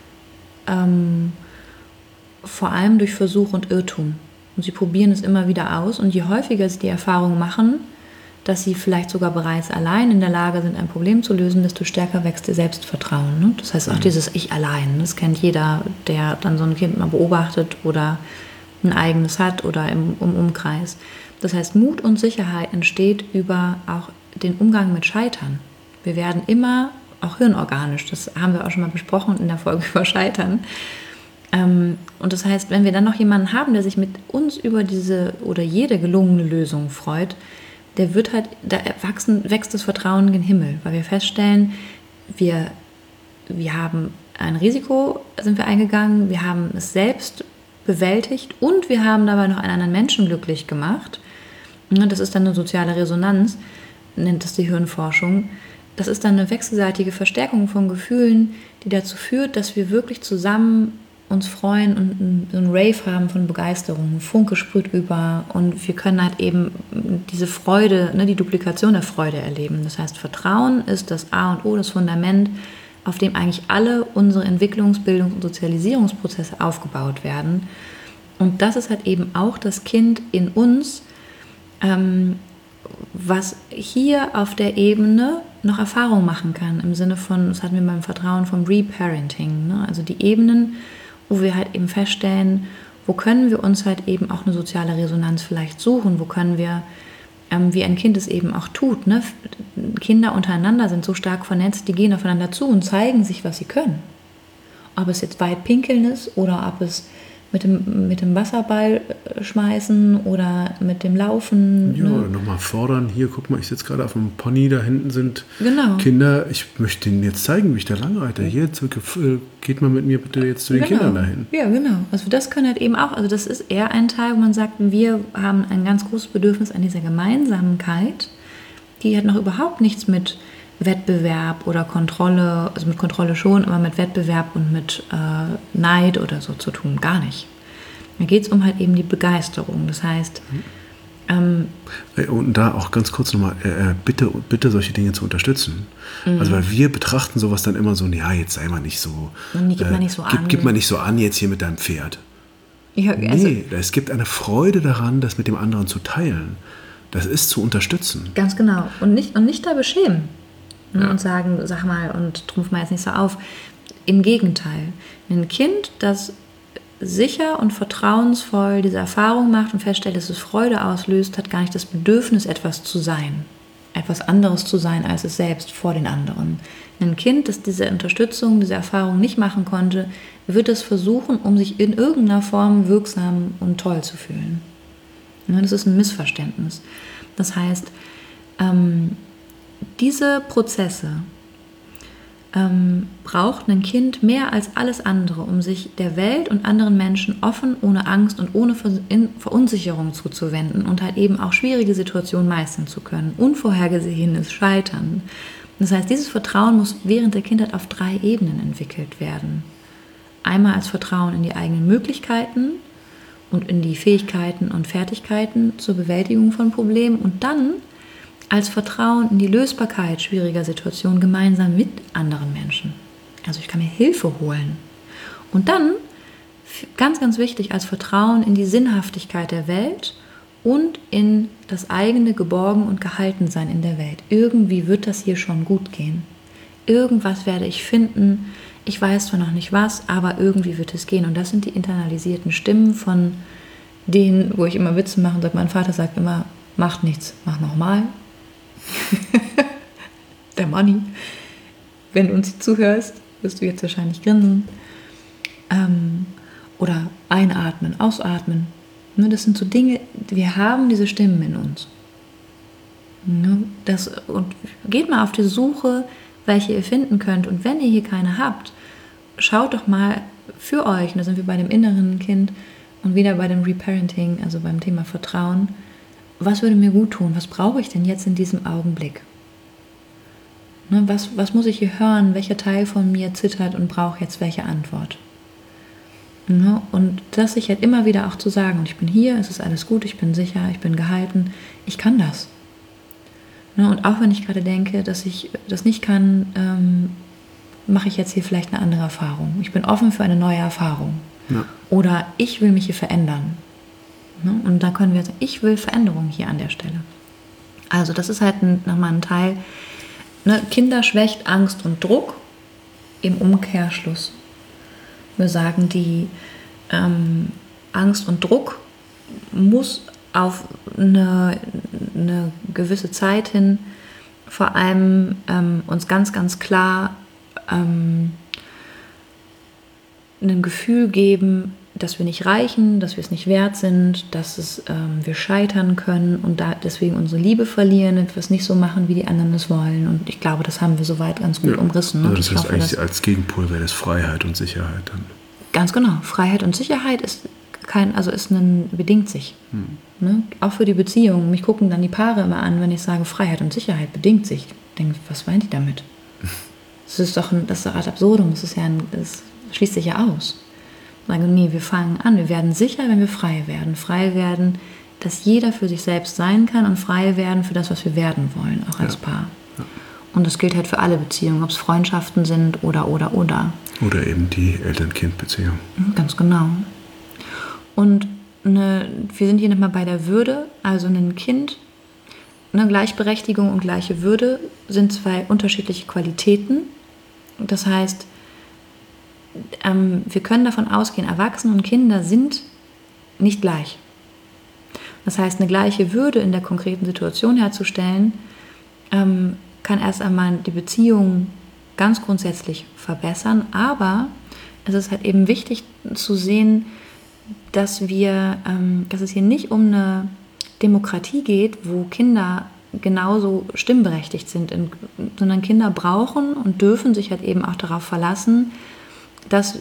vor allem durch Versuch und Irrtum. Und sie probieren es immer wieder aus, und je häufiger sie die Erfahrung machen, dass sie vielleicht sogar bereits allein in der Lage sind, ein Problem zu lösen, desto stärker wächst ihr Selbstvertrauen. Ne? Das heißt auch dieses Ich allein, das kennt jeder, der dann so ein Kind mal beobachtet oder ein eigenes hat oder im Umkreis. Das heißt, Mut und Sicherheit entsteht über auch den Umgang mit Scheitern. Wir werden immer, auch hirnorganisch, das haben wir auch schon mal besprochen in der Folge über Scheitern. Und das heißt, wenn wir dann noch jemanden haben, der sich mit uns über diese oder jede gelungene Lösung freut, der wird halt, da wächst das Vertrauen in den Himmel, weil wir feststellen, wir haben ein Risiko, sind wir eingegangen, wir haben es selbst bewältigt und wir haben dabei noch einen anderen Menschen glücklich gemacht. Und das ist dann eine soziale Resonanz, nennt es die Hirnforschung. Das ist dann eine wechselseitige Verstärkung von Gefühlen, die dazu führt, dass wir wirklich zusammen uns freuen und so ein Rave haben von Begeisterung, Funke sprüht über und wir können halt eben diese Freude, ne, die Duplikation der Freude erleben. Das heißt, Vertrauen ist das A und O, das Fundament, auf dem eigentlich alle unsere Entwicklungs-, Bildungs- und Sozialisierungsprozesse aufgebaut werden. Und das ist halt eben auch das Kind in uns, was hier auf der Ebene noch Erfahrung machen kann, im Sinne von, das hatten wir beim Vertrauen vom Reparenting, ne? Also die Ebenen, wo wir halt eben feststellen, wo können wir uns halt eben auch eine soziale Resonanz vielleicht suchen, wo können wir, wie ein Kind es eben auch tut, ne? Kinder untereinander sind so stark vernetzt, die gehen aufeinander zu und zeigen sich, was sie können. Ob es jetzt weit pinkeln ist oder ob es mit dem Wasserball schmeißen oder mit dem Laufen. Ja, ne? oder nochmal fordern. Hier, guck mal, ich sitze gerade auf einem Pony, da hinten sind Genau. Kinder. Ich möchte Ihnen jetzt zeigen, wie ich da langreite. Hier, geht mal mit mir bitte jetzt zu den Kindern dahin. Ja, genau. Also das können halt eben auch, also das ist eher ein Teil, wo man sagt, wir haben ein ganz großes Bedürfnis an dieser Gemeinsamkeit, die hat noch überhaupt nichts mit Wettbewerb oder Kontrolle, also mit Kontrolle schon, aber mit Wettbewerb und mit Neid oder so zu tun, gar nicht. Da geht es um halt eben die Begeisterung. Das heißt, und da auch ganz kurz nochmal, bitte solche Dinge zu unterstützen. Also weil wir betrachten sowas dann immer so, ja, jetzt sei mal nicht so, gib mal nicht so an. Gib mal nicht so an jetzt hier mit deinem Pferd. Ja, also, Nee, es gibt eine Freude daran, das mit dem anderen zu teilen. Das ist zu unterstützen. ganz genau. Und nicht da beschämen. Ja. Und sagen, sag mal, und trumpf mal jetzt nicht so auf. Im Gegenteil. Ein Kind, das sicher und vertrauensvoll diese Erfahrung macht und feststellt, dass es Freude auslöst, hat gar nicht das Bedürfnis, etwas zu sein. Etwas anderes zu sein als es selbst vor den anderen. Ein Kind, das diese Unterstützung, diese Erfahrung nicht machen konnte, wird es versuchen, um sich in irgendeiner Form wirksam und toll zu fühlen. Ja, das ist ein Missverständnis. Das heißt, diese Prozesse braucht ein Kind mehr als alles andere, um sich der Welt und anderen Menschen offen, ohne Angst und ohne Verunsicherung zuzuwenden und halt eben auch schwierige Situationen meistern zu können. Unvorhergesehenes Scheitern. Das heißt, dieses Vertrauen muss während der Kindheit auf 3 Ebenen entwickelt werden. Einmal als Vertrauen in die eigenen Möglichkeiten und in die Fähigkeiten und Fertigkeiten zur Bewältigung von Problemen und dann als Vertrauen in die Lösbarkeit schwieriger Situationen gemeinsam mit anderen Menschen. Also ich kann mir Hilfe holen. Und dann, ganz, ganz wichtig, als Vertrauen in die Sinnhaftigkeit der Welt und in das eigene Geborgen und Gehaltensein in der Welt. Irgendwie wird das hier schon gut gehen. Irgendwas werde ich finden. Ich weiß zwar noch nicht was, aber irgendwie wird es gehen. Und das sind die internalisierten Stimmen von denen, wo ich immer Witze mache und sage, mein Vater sagt immer, macht nichts, mach nochmal. Der Manni. Wenn du uns zuhörst, wirst du jetzt wahrscheinlich grinsen. Oder einatmen, ausatmen. Das sind so Dinge, wir haben diese Stimmen in uns. Und geht mal auf die Suche, welche ihr finden könnt. Und wenn ihr hier keine habt, schaut doch mal für euch, und da sind wir bei dem inneren Kind und wieder bei dem Reparenting, also beim Thema Vertrauen, was würde mir gut tun? Was brauche ich denn jetzt in diesem Augenblick? Was muss ich hier hören? Welcher Teil von mir zittert und braucht jetzt welche Antwort? Und das sich halt immer wieder auch zu sagen, und ich bin hier, es ist alles gut, ich bin sicher, ich bin gehalten, ich kann das. Und auch wenn ich gerade denke, dass ich das nicht kann, mache ich jetzt hier vielleicht eine andere Erfahrung. Ich bin offen für eine neue Erfahrung. Ja. Oder ich will mich hier verändern. Und da können wir sagen, ich will Veränderung hier an der Stelle. Also das ist halt nochmal ein Teil. Kinder schwächt Angst und Druck im Umkehrschluss. Wir sagen, die Angst und Druck muss auf eine gewisse Zeit hin vor allem uns ganz, ganz klar ein Gefühl geben, dass wir nicht reichen, dass wir es nicht wert sind, dass wir scheitern können und deswegen unsere Liebe verlieren, wenn wir es nicht so machen, wie die anderen es wollen. Und ich glaube, das haben wir soweit ganz gut umrissen. Also das heißt eigentlich als Gegenpol wäre das Freiheit und Sicherheit dann. Ganz genau. Freiheit und Sicherheit bedingt sich. Auch für die Beziehung. Mich gucken dann die Paare immer an, wenn ich sage, Freiheit und Sicherheit bedingt sich. Ich denke, was meint die damit? Das ist doch ad absurdum. Das schließt sich ja aus. Sagen, nee, wir fangen an, wir werden sicher, wenn wir frei werden. Frei werden, dass jeder für sich selbst sein kann und frei werden für das, was wir werden wollen, auch als Paar. Ja. Und das gilt halt für alle Beziehungen, ob es Freundschaften sind oder. Oder eben die Eltern-Kind-Beziehung. Ganz genau. Und wir sind hier nochmal bei der Würde, also ein Kind, eine Gleichberechtigung und gleiche Würde sind zwei unterschiedliche Qualitäten. Das heißt, wir können davon ausgehen, Erwachsene und Kinder sind nicht gleich. Das heißt, eine gleiche Würde in der konkreten Situation herzustellen, kann erst einmal die Beziehung ganz grundsätzlich verbessern, aber es ist halt eben wichtig zu sehen, dass es hier nicht um eine Demokratie geht, wo Kinder genauso stimmberechtigt sind, sondern Kinder brauchen und dürfen sich halt eben auch darauf verlassen, dass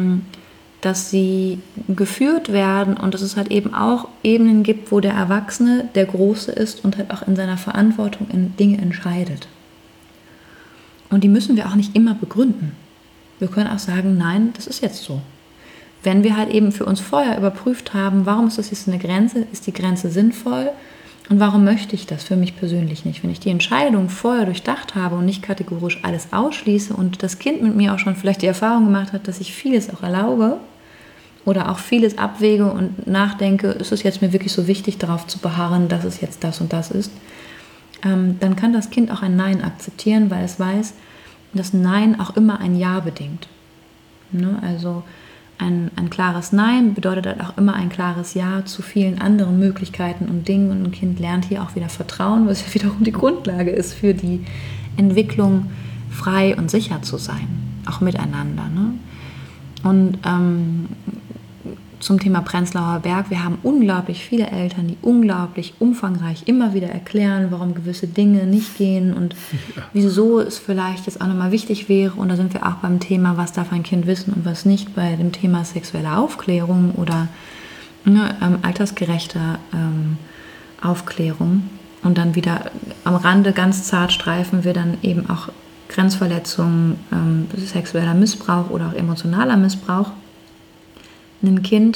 sie geführt werden und dass es halt eben auch Ebenen gibt, wo der Erwachsene der Große ist und halt auch in seiner Verantwortung in Dinge entscheidet. Und die müssen wir auch nicht immer begründen. Wir können auch sagen, nein, das ist jetzt so. Wenn wir halt eben für uns vorher überprüft haben, warum ist das jetzt eine Grenze, ist die Grenze sinnvoll und warum möchte ich das für mich persönlich nicht? Wenn ich die Entscheidung vorher durchdacht habe und nicht kategorisch alles ausschließe und das Kind mit mir auch schon vielleicht die Erfahrung gemacht hat, dass ich vieles auch erlaube oder auch vieles abwäge und nachdenke, ist es jetzt mir wirklich so wichtig, darauf zu beharren, dass es jetzt das und das ist, dann kann das Kind auch ein Nein akzeptieren, weil es weiß, dass Nein auch immer ein Ja bedingt. Ne? Also ein klares Nein bedeutet halt auch immer ein klares Ja zu vielen anderen Möglichkeiten und Dingen. Und ein Kind lernt hier auch wieder Vertrauen, was ja wiederum die Grundlage ist für die Entwicklung, frei und sicher zu sein, auch miteinander. Ne? Und zum Thema Prenzlauer Berg, wir haben unglaublich viele Eltern, die unglaublich umfangreich immer wieder erklären, warum gewisse Dinge nicht gehen und wieso es vielleicht jetzt auch nochmal wichtig wäre. Und da sind wir auch beim Thema, was darf ein Kind wissen und was nicht, bei dem Thema sexuelle Aufklärung oder altersgerechter Aufklärung. Und dann wieder am Rande ganz zart streifen wir dann eben auch Grenzverletzungen, sexueller Missbrauch oder auch emotionaler Missbrauch. Ein Kind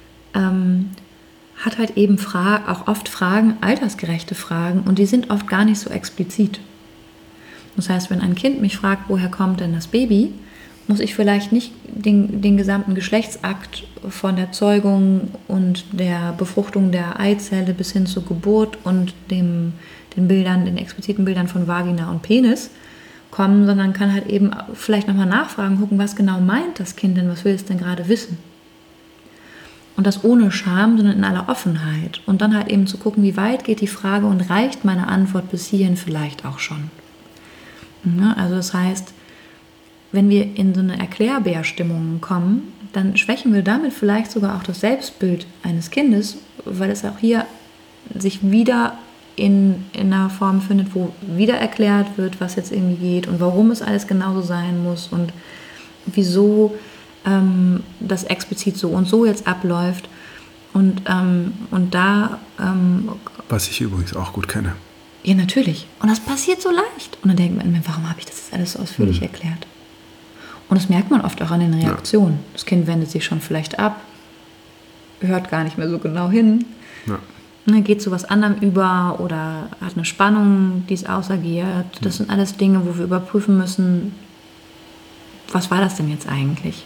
hat halt eben auch oft Fragen, altersgerechte Fragen, und die sind oft gar nicht so explizit. Das heißt, wenn ein Kind mich fragt, woher kommt denn das Baby, muss ich vielleicht nicht den gesamten Geschlechtsakt von der Zeugung und der Befruchtung der Eizelle bis hin zur Geburt und den expliziten Bildern von Vagina und Penis kommen, sondern kann halt eben vielleicht nochmal nachfragen, gucken, was genau meint das Kind denn, was will es denn gerade wissen? Und das ohne Scham, sondern in aller Offenheit. Und dann halt eben zu gucken, wie weit geht die Frage und reicht meine Antwort bis hierhin vielleicht auch schon. Ja, also das heißt, wenn wir in so eine Erklärbärstimmung kommen, dann schwächen wir damit vielleicht sogar auch das Selbstbild eines Kindes, weil es auch hier sich wieder in einer Form findet, wo wieder erklärt wird, was jetzt irgendwie geht und warum es alles genauso sein muss und wieso das explizit so und so jetzt abläuft und da... was ich übrigens auch gut kenne. Ja, natürlich. Und das passiert so leicht. Und dann denkt man, warum habe ich das jetzt alles so ausführlich erklärt? Und das merkt man oft auch an den Reaktionen. Ja. Das Kind wendet sich schon vielleicht ab, hört gar nicht mehr so genau hin, geht zu was anderem über oder hat eine Spannung, die es ausagiert. Das sind alles Dinge, wo wir überprüfen müssen, was war das denn jetzt eigentlich?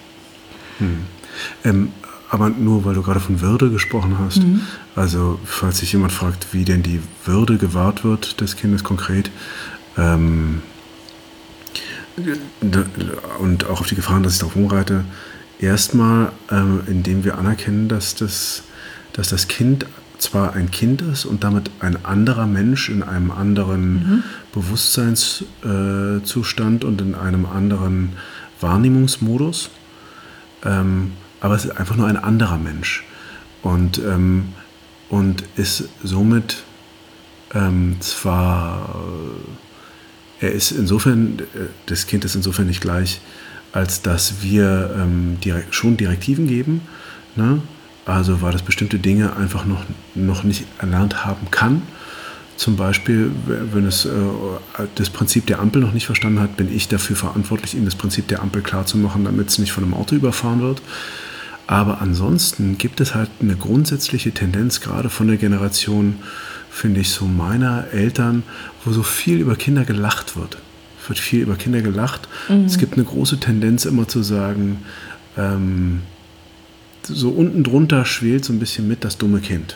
Aber nur, weil du gerade von Würde gesprochen hast, also falls sich jemand fragt, wie denn die Würde gewahrt wird des Kindes konkret, und auch auf die Gefahren, dass ich darauf rumreite, erstmal, indem wir anerkennen, dass das Kind zwar ein Kind ist und damit ein anderer Mensch in einem anderen Bewusstseinszustand und in einem anderen Wahrnehmungsmodus, aber es ist einfach nur ein anderer Mensch und ist somit das Kind ist insofern nicht gleich, als dass wir schon Direktiven geben, ne? Also weil es bestimmte Dinge einfach noch nicht erlernt haben kann. Zum Beispiel, wenn es das Prinzip der Ampel noch nicht verstanden hat, bin ich dafür verantwortlich, ihm das Prinzip der Ampel klarzumachen, damit es nicht von einem Auto überfahren wird. Aber ansonsten gibt es halt eine grundsätzliche Tendenz, gerade von der Generation, finde ich, so meiner Eltern, wo so viel über Kinder gelacht wird. Es wird viel über Kinder gelacht. Es gibt eine große Tendenz immer zu sagen, so unten drunter schwelt so ein bisschen mit das dumme Kind.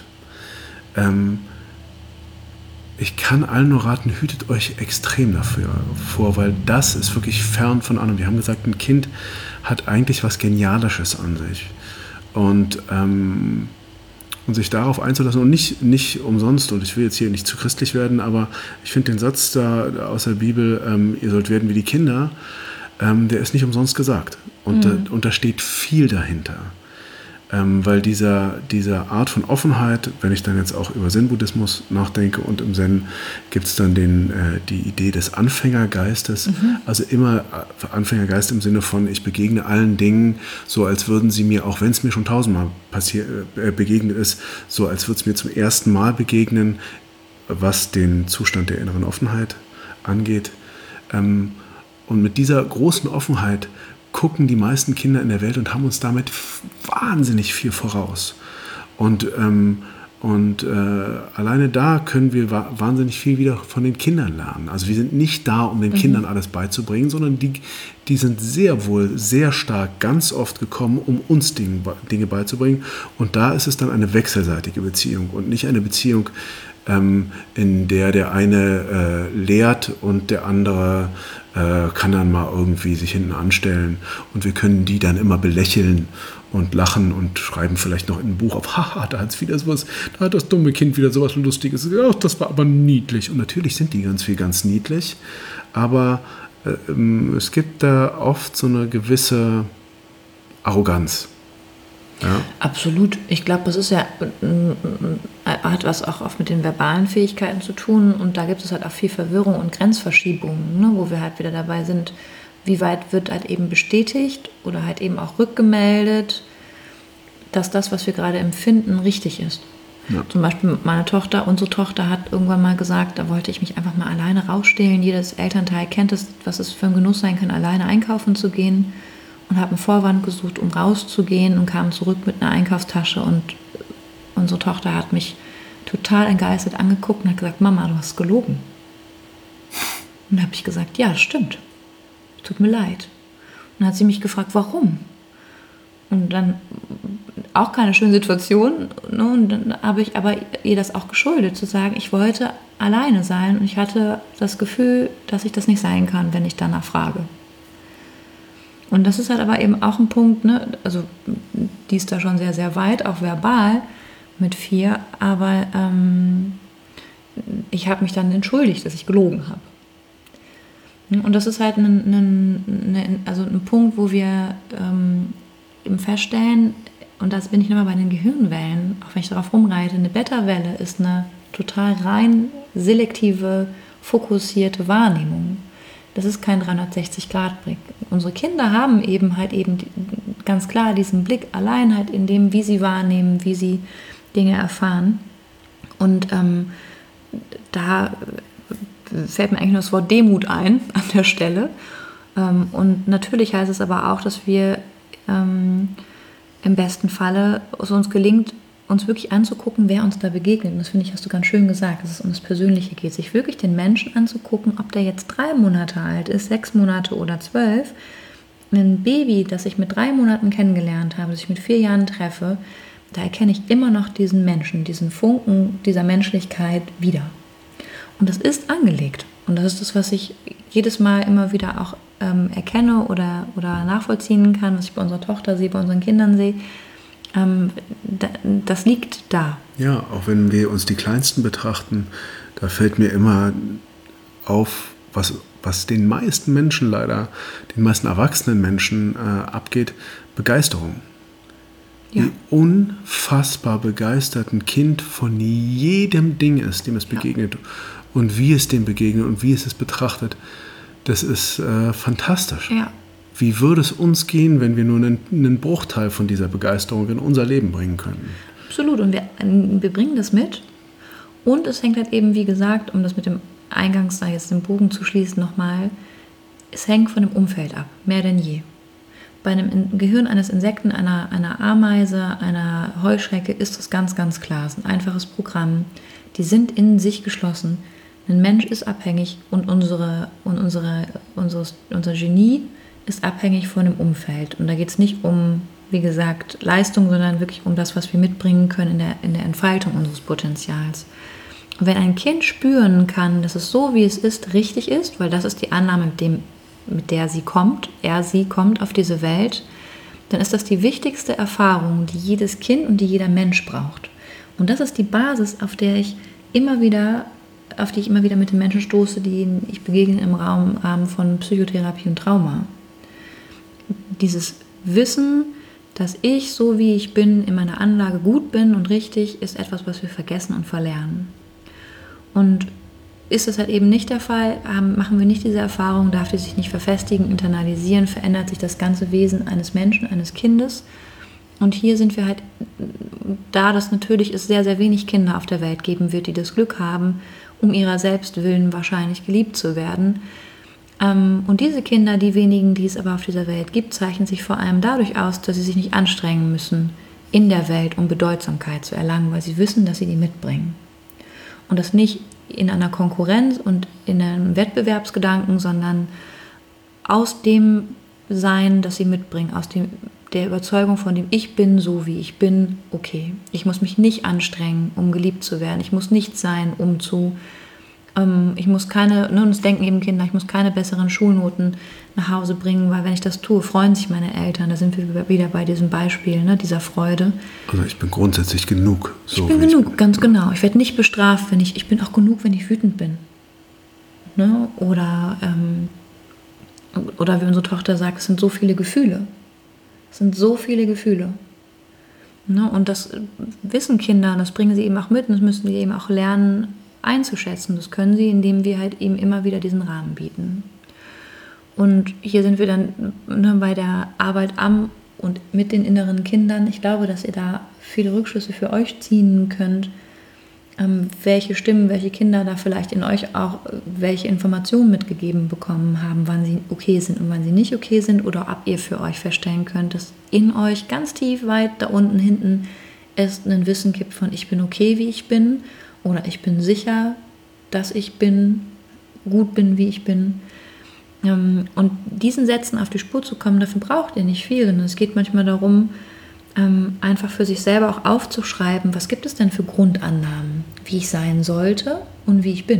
Ich kann allen nur raten, hütet euch extrem dafür vor, weil das ist wirklich fern von anderen. Wir haben gesagt, ein Kind hat eigentlich was Genialisches an sich. Und sich darauf einzulassen und nicht umsonst, und ich will jetzt hier nicht zu christlich werden, aber ich finde den Satz da aus der Bibel, ihr sollt werden wie die Kinder, der ist nicht umsonst gesagt. Und da steht viel dahinter. Weil diese Art von Offenheit, wenn ich dann jetzt auch über Zen-Buddhismus nachdenke, und im Zen gibt es dann die Idee des Anfängergeistes, also immer Anfängergeist im Sinne von, ich begegne allen Dingen so, als würden sie mir, auch wenn es mir schon 1000-mal begegnet ist, so als würde es mir zum ersten Mal begegnen, was den Zustand der inneren Offenheit angeht. Und mit dieser großen Offenheit gucken die meisten Kinder in der Welt und haben uns damit wahnsinnig viel voraus. Und alleine da können wir wahnsinnig viel wieder von den Kindern lernen. Also wir sind nicht da, um den Kindern alles beizubringen, sondern die sind sehr wohl, sehr stark, ganz oft gekommen, um uns Dinge beizubringen. Und da ist es dann eine wechselseitige Beziehung und nicht eine Beziehung, in der eine lehrt und der andere kann dann mal irgendwie sich hinten anstellen und wir können die dann immer belächeln und lachen und schreiben vielleicht noch in ein Buch auf, haha, da hat das dumme Kind wieder sowas Lustiges, ach, das war aber niedlich. Und natürlich sind die ganz niedlich, aber es gibt da oft so eine gewisse Arroganz. Ja. Absolut. Ich glaube, das ist ja, hat was auch oft mit den verbalen Fähigkeiten zu tun und da gibt es halt auch viel Verwirrung und Grenzverschiebungen, ne, wo wir halt wieder dabei sind, wie weit wird halt eben bestätigt oder halt eben auch rückgemeldet, dass das, was wir gerade empfinden, richtig ist. Ja. Zum Beispiel unsere Tochter hat irgendwann mal gesagt, da wollte ich mich einfach mal alleine rausstehlen. Jedes Elternteil kennt es, was es für ein Genuss sein kann, alleine einkaufen zu gehen. Und habe einen Vorwand gesucht, um rauszugehen und kam zurück mit einer Einkaufstasche und unsere Tochter hat mich total entgeistert angeguckt und hat gesagt, Mama, du hast gelogen. Und da habe ich gesagt, ja, das stimmt. Tut mir leid. Und dann hat sie mich gefragt, warum? Und dann auch keine schöne Situation. Ne? Und dann habe ich aber ihr das auch geschuldet, zu sagen, ich wollte alleine sein und ich hatte das Gefühl, dass ich das nicht sein kann, wenn ich danach frage. Und das ist halt aber eben auch ein Punkt, ne? Also die ist da schon sehr, sehr weit, auch verbal mit 4, aber ich habe mich dann entschuldigt, dass ich gelogen habe. Und das ist halt ein Punkt, wo wir eben feststellen, und das bin ich nochmal bei den Gehirnwellen, auch wenn ich darauf rumreite, eine Beta-Welle ist eine total rein selektive, fokussierte Wahrnehmung. Das ist kein 360-Grad-Blick. Unsere Kinder haben eben ganz klar diesen Blick allein halt in dem, wie sie wahrnehmen, wie sie Dinge erfahren. Und da fällt mir eigentlich nur das Wort Demut ein an der Stelle. Und natürlich heißt es aber auch, dass wir im besten Falle es uns gelingt, uns wirklich anzugucken, wer uns da begegnet. Und das finde ich, hast du ganz schön gesagt, dass es um das Persönliche geht. Sich wirklich den Menschen anzugucken, ob der jetzt 3 Monate alt ist, 6 Monate oder 12. Ein Baby, das ich mit 3 Monaten kennengelernt habe, das ich mit 4 Jahren treffe, da erkenne ich immer noch diesen Menschen, diesen Funken dieser Menschlichkeit wieder. Und das ist angelegt. Und das ist das, was ich jedes Mal immer wieder auch erkenne oder nachvollziehen kann, was ich bei unserer Tochter sehe, bei unseren Kindern sehe. Das liegt da. Ja, auch wenn wir uns die Kleinsten betrachten, da fällt mir immer auf, was den meisten Menschen leider, den meisten erwachsenen Menschen abgeht, Begeisterung. Ja. Wie unfassbar begeistert ein Kind von jedem Ding ist, dem es begegnet und wie es dem begegnet und wie es betrachtet. Das ist fantastisch. Ja. Wie würde es uns gehen, wenn wir nur einen Bruchteil von dieser Begeisterung in unser Leben bringen könnten? Absolut. Und wir bringen das mit. Und es hängt halt eben, wie gesagt, um das mit dem Eingangs, da jetzt den Bogen zu schließen nochmal, es hängt von dem Umfeld ab, mehr denn je. bei einem Gehirn eines Insekten, einer Ameise, einer Heuschrecke ist das ganz, ganz klar. Es ist ein einfaches Programm. Die sind in sich geschlossen. Ein Mensch ist abhängig und unser Genie ist abhängig von dem Umfeld. Und da geht es nicht um, wie gesagt, Leistung, sondern wirklich um das, was wir mitbringen können in der Entfaltung unseres Potenzials. Und wenn ein Kind spüren kann, dass es so, wie es ist, richtig ist, weil das ist die Annahme, mit der sie kommt auf diese Welt, dann ist das die wichtigste Erfahrung, die jedes Kind und die jeder Mensch braucht. Und das ist die Basis, auf die ich immer wieder mit den Menschen stoße, denen ich begegne im Rahmen von Psychotherapie und Trauma. Dieses Wissen, dass ich, so wie ich bin, in meiner Anlage gut bin und richtig, ist etwas, was wir vergessen und verlernen. Und ist das halt eben nicht der Fall, machen wir nicht diese Erfahrung, darf die sich nicht verfestigen, internalisieren, verändert sich das ganze Wesen eines Menschen, eines Kindes. Und hier sind wir halt, da das natürlich es sehr, sehr wenig Kinder auf der Welt geben wird, die das Glück haben, um ihrer selbst willen wahrscheinlich geliebt zu werden. Und diese Kinder, die wenigen, die es aber auf dieser Welt gibt, zeichnen sich vor allem dadurch aus, dass sie sich nicht anstrengen müssen in der Welt, um Bedeutsamkeit zu erlangen, weil sie wissen, dass sie die mitbringen. Und das nicht in einer Konkurrenz und in einem Wettbewerbsgedanken, sondern aus dem Sein, das sie mitbringen, aus der Überzeugung von dem Ich bin so, wie ich bin, okay. Ich muss mich nicht anstrengen, um geliebt zu werden. Ich muss nicht sein, ich muss keine, und das denken eben Kinder, ich muss keine besseren Schulnoten nach Hause bringen, weil wenn ich das tue, freuen sich meine Eltern. Da sind wir wieder bei diesem Beispiel, ne, dieser Freude. Also ich bin grundsätzlich genug. So ich bin genug, ganz genau. Ich werde nicht bestraft, ich bin auch genug, wenn ich wütend bin. Ne? Oder wie unsere Tochter sagt, es sind so viele Gefühle. Es sind so viele Gefühle. Ne? Und das wissen Kinder, das bringen sie eben auch mit und das müssen sie eben auch lernen einzuschätzen. Das können sie, indem wir halt eben immer wieder diesen Rahmen bieten. Und hier sind wir dann bei der Arbeit am und mit den inneren Kindern. Ich glaube, dass ihr da viele Rückschlüsse für euch ziehen könnt, welche Stimmen, welche Kinder da vielleicht in euch auch welche Informationen mitgegeben bekommen haben, wann sie okay sind und wann sie nicht okay sind, oder ob ihr für euch feststellen könnt, dass in euch ganz tief weit da unten hinten es ein Wissen gibt von ich bin okay, wie ich bin, oder ich bin sicher, dass ich gut bin, wie ich bin. Und diesen Sätzen auf die Spur zu kommen, dafür braucht ihr nicht viel. Und es geht manchmal darum, einfach für sich selber auch aufzuschreiben, was gibt es denn für Grundannahmen, wie ich sein sollte und wie ich bin.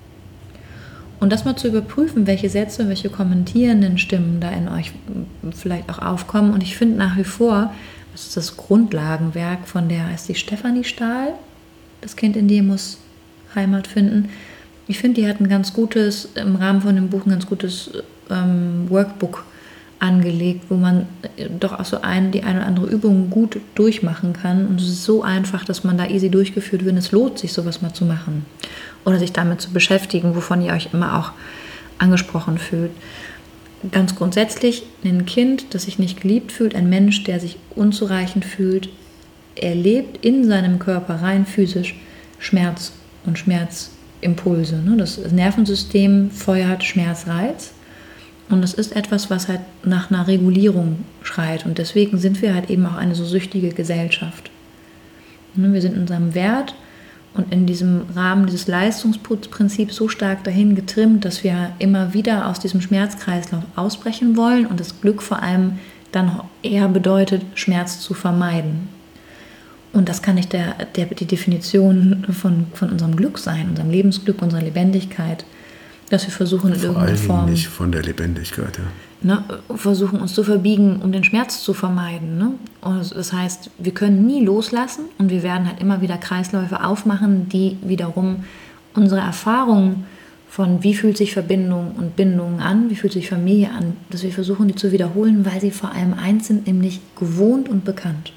Und das mal zu überprüfen, welche Sätze, welche kommentierenden Stimmen da in euch vielleicht auch aufkommen. Und ich finde nach wie vor, das ist das Grundlagenwerk von ist die Stefanie Stahl, das Kind in dir muss Heimat finden. Ich finde, die hat im Rahmen von dem Buch ein ganz gutes Workbook angelegt, wo man doch auch so die eine oder andere Übung gut durchmachen kann. Und es ist so einfach, dass man da easy durchgeführt wird. Es lohnt sich, sowas mal zu machen. Oder sich damit zu beschäftigen, wovon ihr euch immer auch angesprochen fühlt. Ganz grundsätzlich, ein Kind, das sich nicht geliebt fühlt, ein Mensch, der sich unzureichend fühlt, erlebt in seinem Körper rein physisch Schmerz und Schmerzimpulse. Das Nervensystem feuert Schmerzreiz und das ist etwas, was halt nach einer Regulierung schreit, und deswegen sind wir halt eben auch eine so süchtige Gesellschaft. Wir sind in unserem Wert und in diesem Rahmen dieses Leistungsprinzips so stark dahin getrimmt, dass wir immer wieder aus diesem Schmerzkreislauf ausbrechen wollen und das Glück vor allem dann eher bedeutet, Schmerz zu vermeiden. Und das kann nicht die Definition von unserem Glück sein, unserem Lebensglück, unserer Lebendigkeit, dass wir versuchen in irgendeiner Form... Vor allem nicht von der Lebendigkeit, ja. Versuchen uns zu verbiegen, um den Schmerz zu vermeiden. Ne? Und das heißt, wir können nie loslassen und wir werden halt immer wieder Kreisläufe aufmachen, die wiederum unsere Erfahrung von wie fühlt sich Verbindung und Bindung an, wie fühlt sich Familie an, dass wir versuchen, die zu wiederholen, weil sie vor allem eins sind, nämlich gewohnt und bekannt.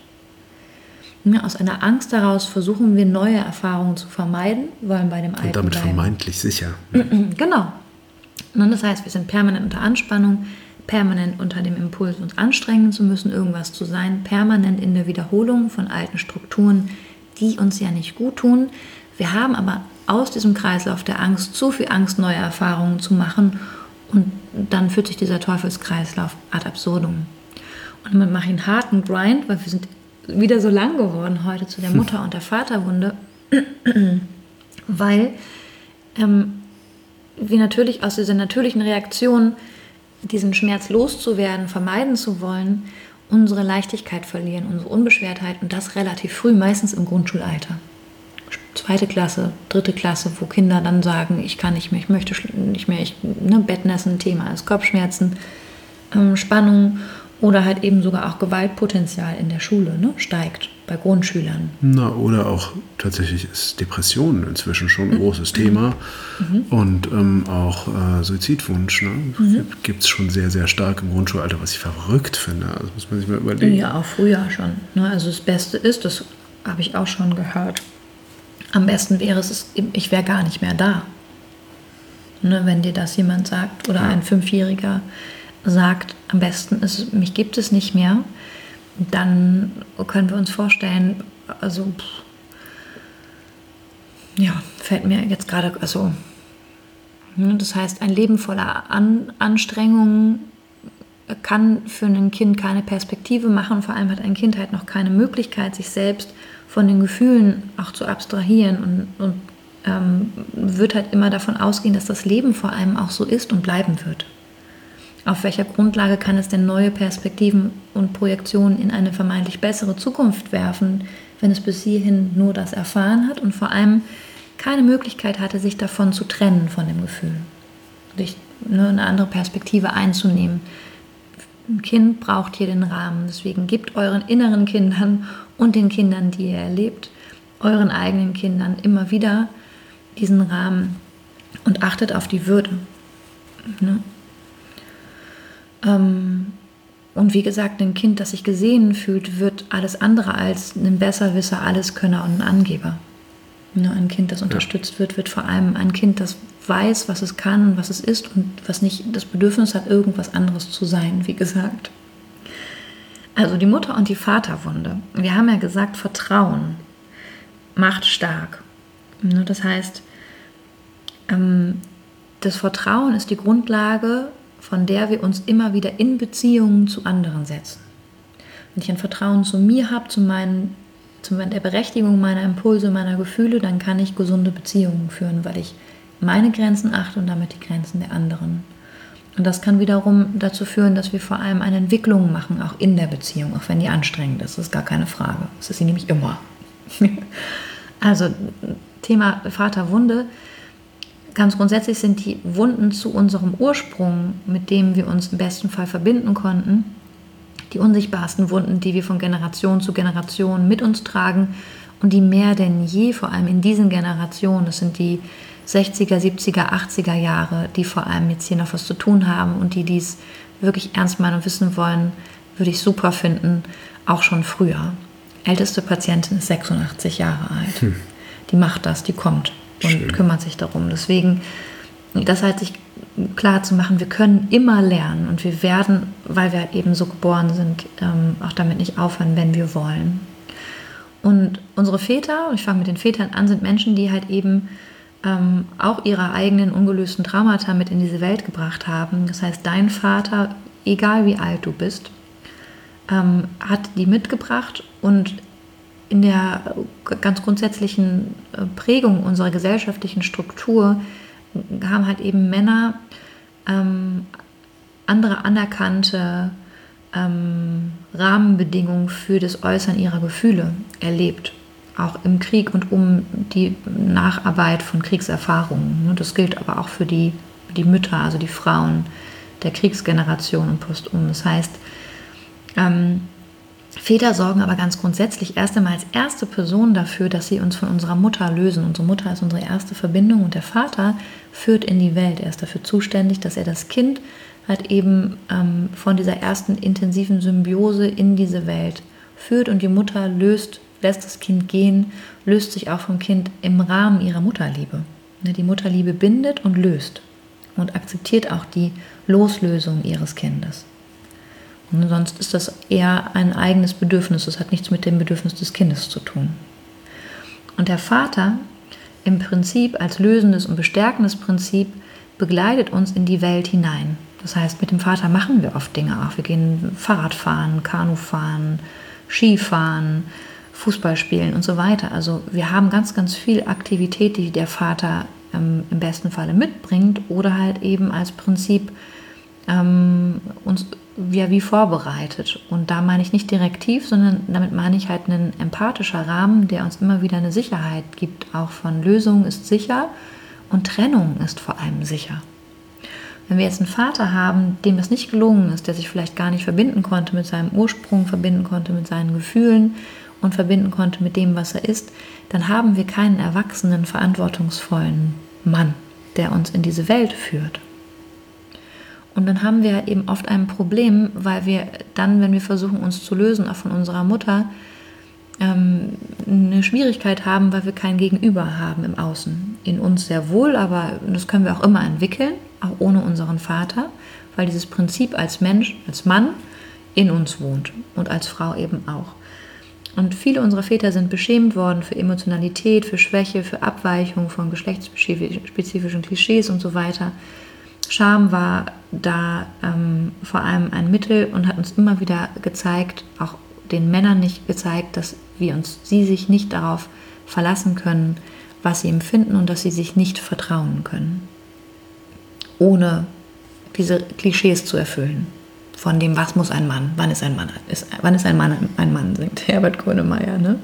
Aus einer Angst heraus versuchen wir, neue Erfahrungen zu vermeiden, wollen bei dem Alten und damit bleiben. Vermeintlich sicher. Genau. Und das heißt, wir sind permanent unter Anspannung, permanent unter dem Impuls, uns anstrengen zu müssen, irgendwas zu sein, permanent in der Wiederholung von alten Strukturen, die uns ja nicht gut tun. Wir haben aber aus diesem Kreislauf der Angst zu viel Angst, neue Erfahrungen zu machen, und dann führt sich dieser Teufelskreislauf ad absurdum. Und damit mache ich einen harten Grind, weil wir sind wieder so lang geworden heute zu der Mutter- und der Vaterwunde, weil wir natürlich aus dieser natürlichen Reaktion, diesen Schmerz loszuwerden, vermeiden zu wollen, unsere Leichtigkeit verlieren, unsere Unbeschwertheit und das relativ früh, meistens im Grundschulalter. 2. Klasse, 3. Klasse, wo Kinder dann sagen, ich kann nicht mehr, ich möchte nicht mehr, Bettnässen, Thema ist Kopfschmerzen, Spannung oder halt eben sogar auch Gewaltpotenzial in der Schule steigt bei Grundschülern. Oder auch tatsächlich ist Depression inzwischen schon ein großes Thema und auch Suizidwunsch. Gibt es schon sehr, sehr stark im Grundschulalter, was ich verrückt finde. Also muss man sich mal überlegen. Ja, auch früher schon. Also das Beste ist, das habe ich auch schon gehört, am besten wäre es, ich wäre gar nicht mehr da. Wenn dir das jemand sagt oder ein 5-Jähriger sagt, am besten ist, mich gibt es nicht mehr, dann können wir uns vorstellen, also fällt mir jetzt gerade, das heißt, ein Leben voller Anstrengungen kann für ein Kind keine Perspektive machen, vor allem hat ein Kind halt noch keine Möglichkeit, sich selbst von den Gefühlen auch zu abstrahieren und wird halt immer davon ausgehen, dass das Leben vor allem auch so ist und bleiben wird. Auf welcher Grundlage kann es denn neue Perspektiven und Projektionen in eine vermeintlich bessere Zukunft werfen, wenn es bis hierhin nur das erfahren hat und vor allem keine Möglichkeit hatte, sich davon zu trennen, von dem Gefühl, sich eine andere Perspektive einzunehmen. Ein Kind braucht hier den Rahmen, deswegen gebt euren inneren Kindern und den Kindern, die ihr erlebt, euren eigenen Kindern immer wieder diesen Rahmen und achtet auf die Würde. Und wie gesagt, ein Kind, das sich gesehen fühlt, wird alles andere als ein Besserwisser, Alleskönner und ein Angeber. Ein Kind, das unterstützt wird vor allem ein Kind, das weiß, was es kann und was es ist und was nicht das Bedürfnis hat, irgendwas anderes zu sein, wie gesagt. Also die Mutter- und die Vaterwunde. Wir haben ja gesagt, Vertrauen macht stark. Das heißt, das Vertrauen ist die Grundlage, von der wir uns immer wieder in Beziehungen zu anderen setzen. Wenn ich ein Vertrauen zu mir habe, zu der Berechtigung meiner Impulse, meiner Gefühle, dann kann ich gesunde Beziehungen führen, weil ich meine Grenzen achte und damit die Grenzen der anderen. Und das kann wiederum dazu führen, dass wir vor allem eine Entwicklung machen, auch in der Beziehung, auch wenn die anstrengend ist. Das ist gar keine Frage. Das ist sie nämlich immer. Also Thema Vaterwunde. Ganz grundsätzlich sind die Wunden zu unserem Ursprung, mit dem wir uns im besten Fall verbinden konnten, die unsichtbarsten Wunden, die wir von Generation zu Generation mit uns tragen und die mehr denn je, vor allem in diesen Generationen, das sind die 60er, 70er, 80er Jahre, die vor allem jetzt hier noch was zu tun haben und die dies wirklich ernst meinen und wissen wollen, würde ich super finden, auch schon früher. Älteste Patientin ist 86 Jahre alt. Die macht das, die kommt und kümmert sich darum. Deswegen, das halt sich klar zu machen, wir können immer lernen und wir werden, weil wir halt eben so geboren sind, auch damit nicht aufhören, wenn wir wollen. Und unsere Väter, und ich fange mit den Vätern an, sind Menschen, die halt eben auch ihre eigenen ungelösten Traumata mit in diese Welt gebracht haben. Das heißt, dein Vater, egal wie alt du bist, hat die mitgebracht und in der ganz grundsätzlichen Prägung unserer gesellschaftlichen Struktur haben halt eben Männer andere anerkannte Rahmenbedingungen für das Äußern ihrer Gefühle erlebt. Auch im Krieg und um die Nacharbeit von Kriegserfahrungen. Das gilt aber auch für die Mütter, also die Frauen der Kriegsgeneration und postum. Das heißt, Väter sorgen aber ganz grundsätzlich erst einmal als erste Person dafür, dass sie uns von unserer Mutter lösen. Unsere Mutter ist unsere erste Verbindung und der Vater führt in die Welt. Er ist dafür zuständig, dass er das Kind halt eben von dieser ersten intensiven Symbiose in diese Welt führt und die Mutter lässt das Kind gehen, löst sich auch vom Kind im Rahmen ihrer Mutterliebe. Die Mutterliebe bindet und löst und akzeptiert auch die Loslösung ihres Kindes. Und sonst ist das eher ein eigenes Bedürfnis, das hat nichts mit dem Bedürfnis des Kindes zu tun. Und der Vater im Prinzip als lösendes und bestärkendes Prinzip begleitet uns in die Welt hinein. Das heißt, mit dem Vater machen wir oft Dinge auch. Wir gehen Fahrrad fahren, Kanu fahren, Skifahren, Fußball spielen und so weiter. Also wir haben ganz, ganz viel Aktivität, die der Vater im besten Falle mitbringt oder halt eben als Prinzip uns wie vorbereitet. Und da meine ich nicht direktiv, sondern damit meine ich halt ein empathischer Rahmen, der uns immer wieder eine Sicherheit gibt. Auch von Lösung ist sicher und Trennung ist vor allem sicher. Wenn wir jetzt einen Vater haben, dem das nicht gelungen ist, der sich vielleicht gar nicht verbinden konnte mit seinem Ursprung, verbinden konnte mit seinen Gefühlen und verbinden konnte mit dem, was er ist, dann haben wir keinen erwachsenen, verantwortungsvollen Mann, der uns in diese Welt führt. Und dann haben wir eben oft ein Problem, weil wir dann, wenn wir versuchen, uns zu lösen, auch von unserer Mutter, eine Schwierigkeit haben, weil wir kein Gegenüber haben im Außen. In uns sehr wohl, aber das können wir auch immer entwickeln, auch ohne unseren Vater, weil dieses Prinzip als Mensch, als Mann in uns wohnt und als Frau eben auch. Und viele unserer Väter sind beschämt worden für Emotionalität, für Schwäche, für Abweichung von geschlechtsspezifischen Klischees und so weiter. Scham war da vor allem ein Mittel und hat uns immer wieder gezeigt, auch den Männern nicht gezeigt, dass sie sich nicht darauf verlassen können, was sie empfinden und dass sie sich nicht vertrauen können, ohne diese Klischees zu erfüllen. Von dem, was muss ein Mann, wann ist ein Mann ein Mann, singt Herbert Grönemeyer. Ne?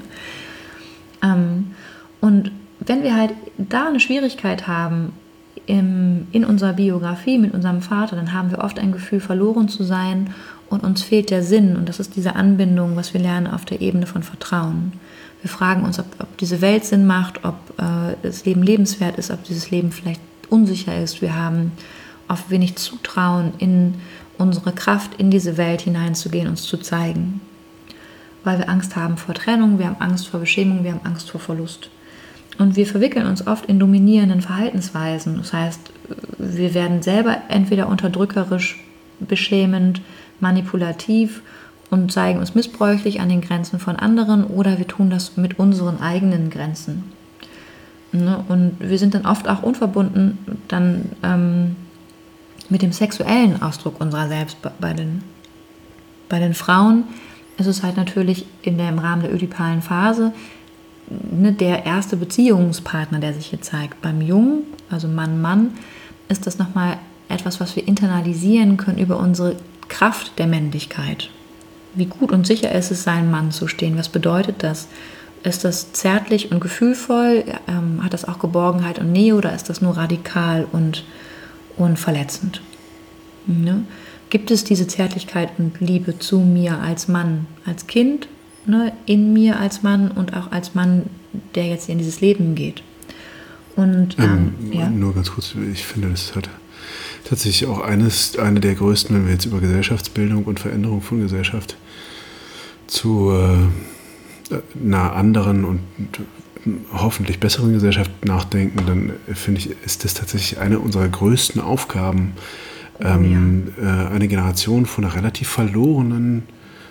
Und wenn wir halt da eine Schwierigkeit haben in unserer Biografie mit unserem Vater, dann haben wir oft ein Gefühl, verloren zu sein und uns fehlt der Sinn. Und das ist diese Anbindung, was wir lernen auf der Ebene von Vertrauen. Wir fragen uns, ob diese Welt Sinn macht, ob das Leben lebenswert ist, ob dieses Leben vielleicht unsicher ist. Wir haben oft wenig Zutrauen in unsere Kraft, in diese Welt hineinzugehen, uns zu zeigen. Weil wir Angst haben vor Trennung, wir haben Angst vor Beschämung, wir haben Angst vor Verlust. Und wir verwickeln uns oft in dominierenden Verhaltensweisen. Das heißt, wir werden selber entweder unterdrückerisch, beschämend, manipulativ und zeigen uns missbräuchlich an den Grenzen von anderen oder wir tun das mit unseren eigenen Grenzen. Und wir sind dann oft auch unverbunden dann mit dem sexuellen Ausdruck unserer selbst. Bei den Frauen ist es halt natürlich im Rahmen der ödipalen Phase der erste Beziehungspartner, der sich hier zeigt. Beim Jungen, also Mann, ist das nochmal etwas, was wir internalisieren können über unsere Kraft der Männlichkeit. Wie gut und sicher ist es, seinem Mann zu stehen? Was bedeutet das? Ist das zärtlich und gefühlvoll? Hat das auch Geborgenheit und Nähe oder ist das nur radikal und verletzend? Ne? Gibt es diese Zärtlichkeit und Liebe zu mir als Mann, als Kind, ne, in mir als Mann und auch als Mann, der jetzt in dieses Leben geht? Und nur ganz kurz, ich finde, das hat tatsächlich auch eine der größten, wenn wir jetzt über Gesellschaftsbildung und Veränderung von Gesellschaft zu einer anderen und hoffentlich besseren Gesellschaft nachdenken, dann finde ich, ist das tatsächlich eine unserer größten Aufgaben, eine Generation von relativ verlorenen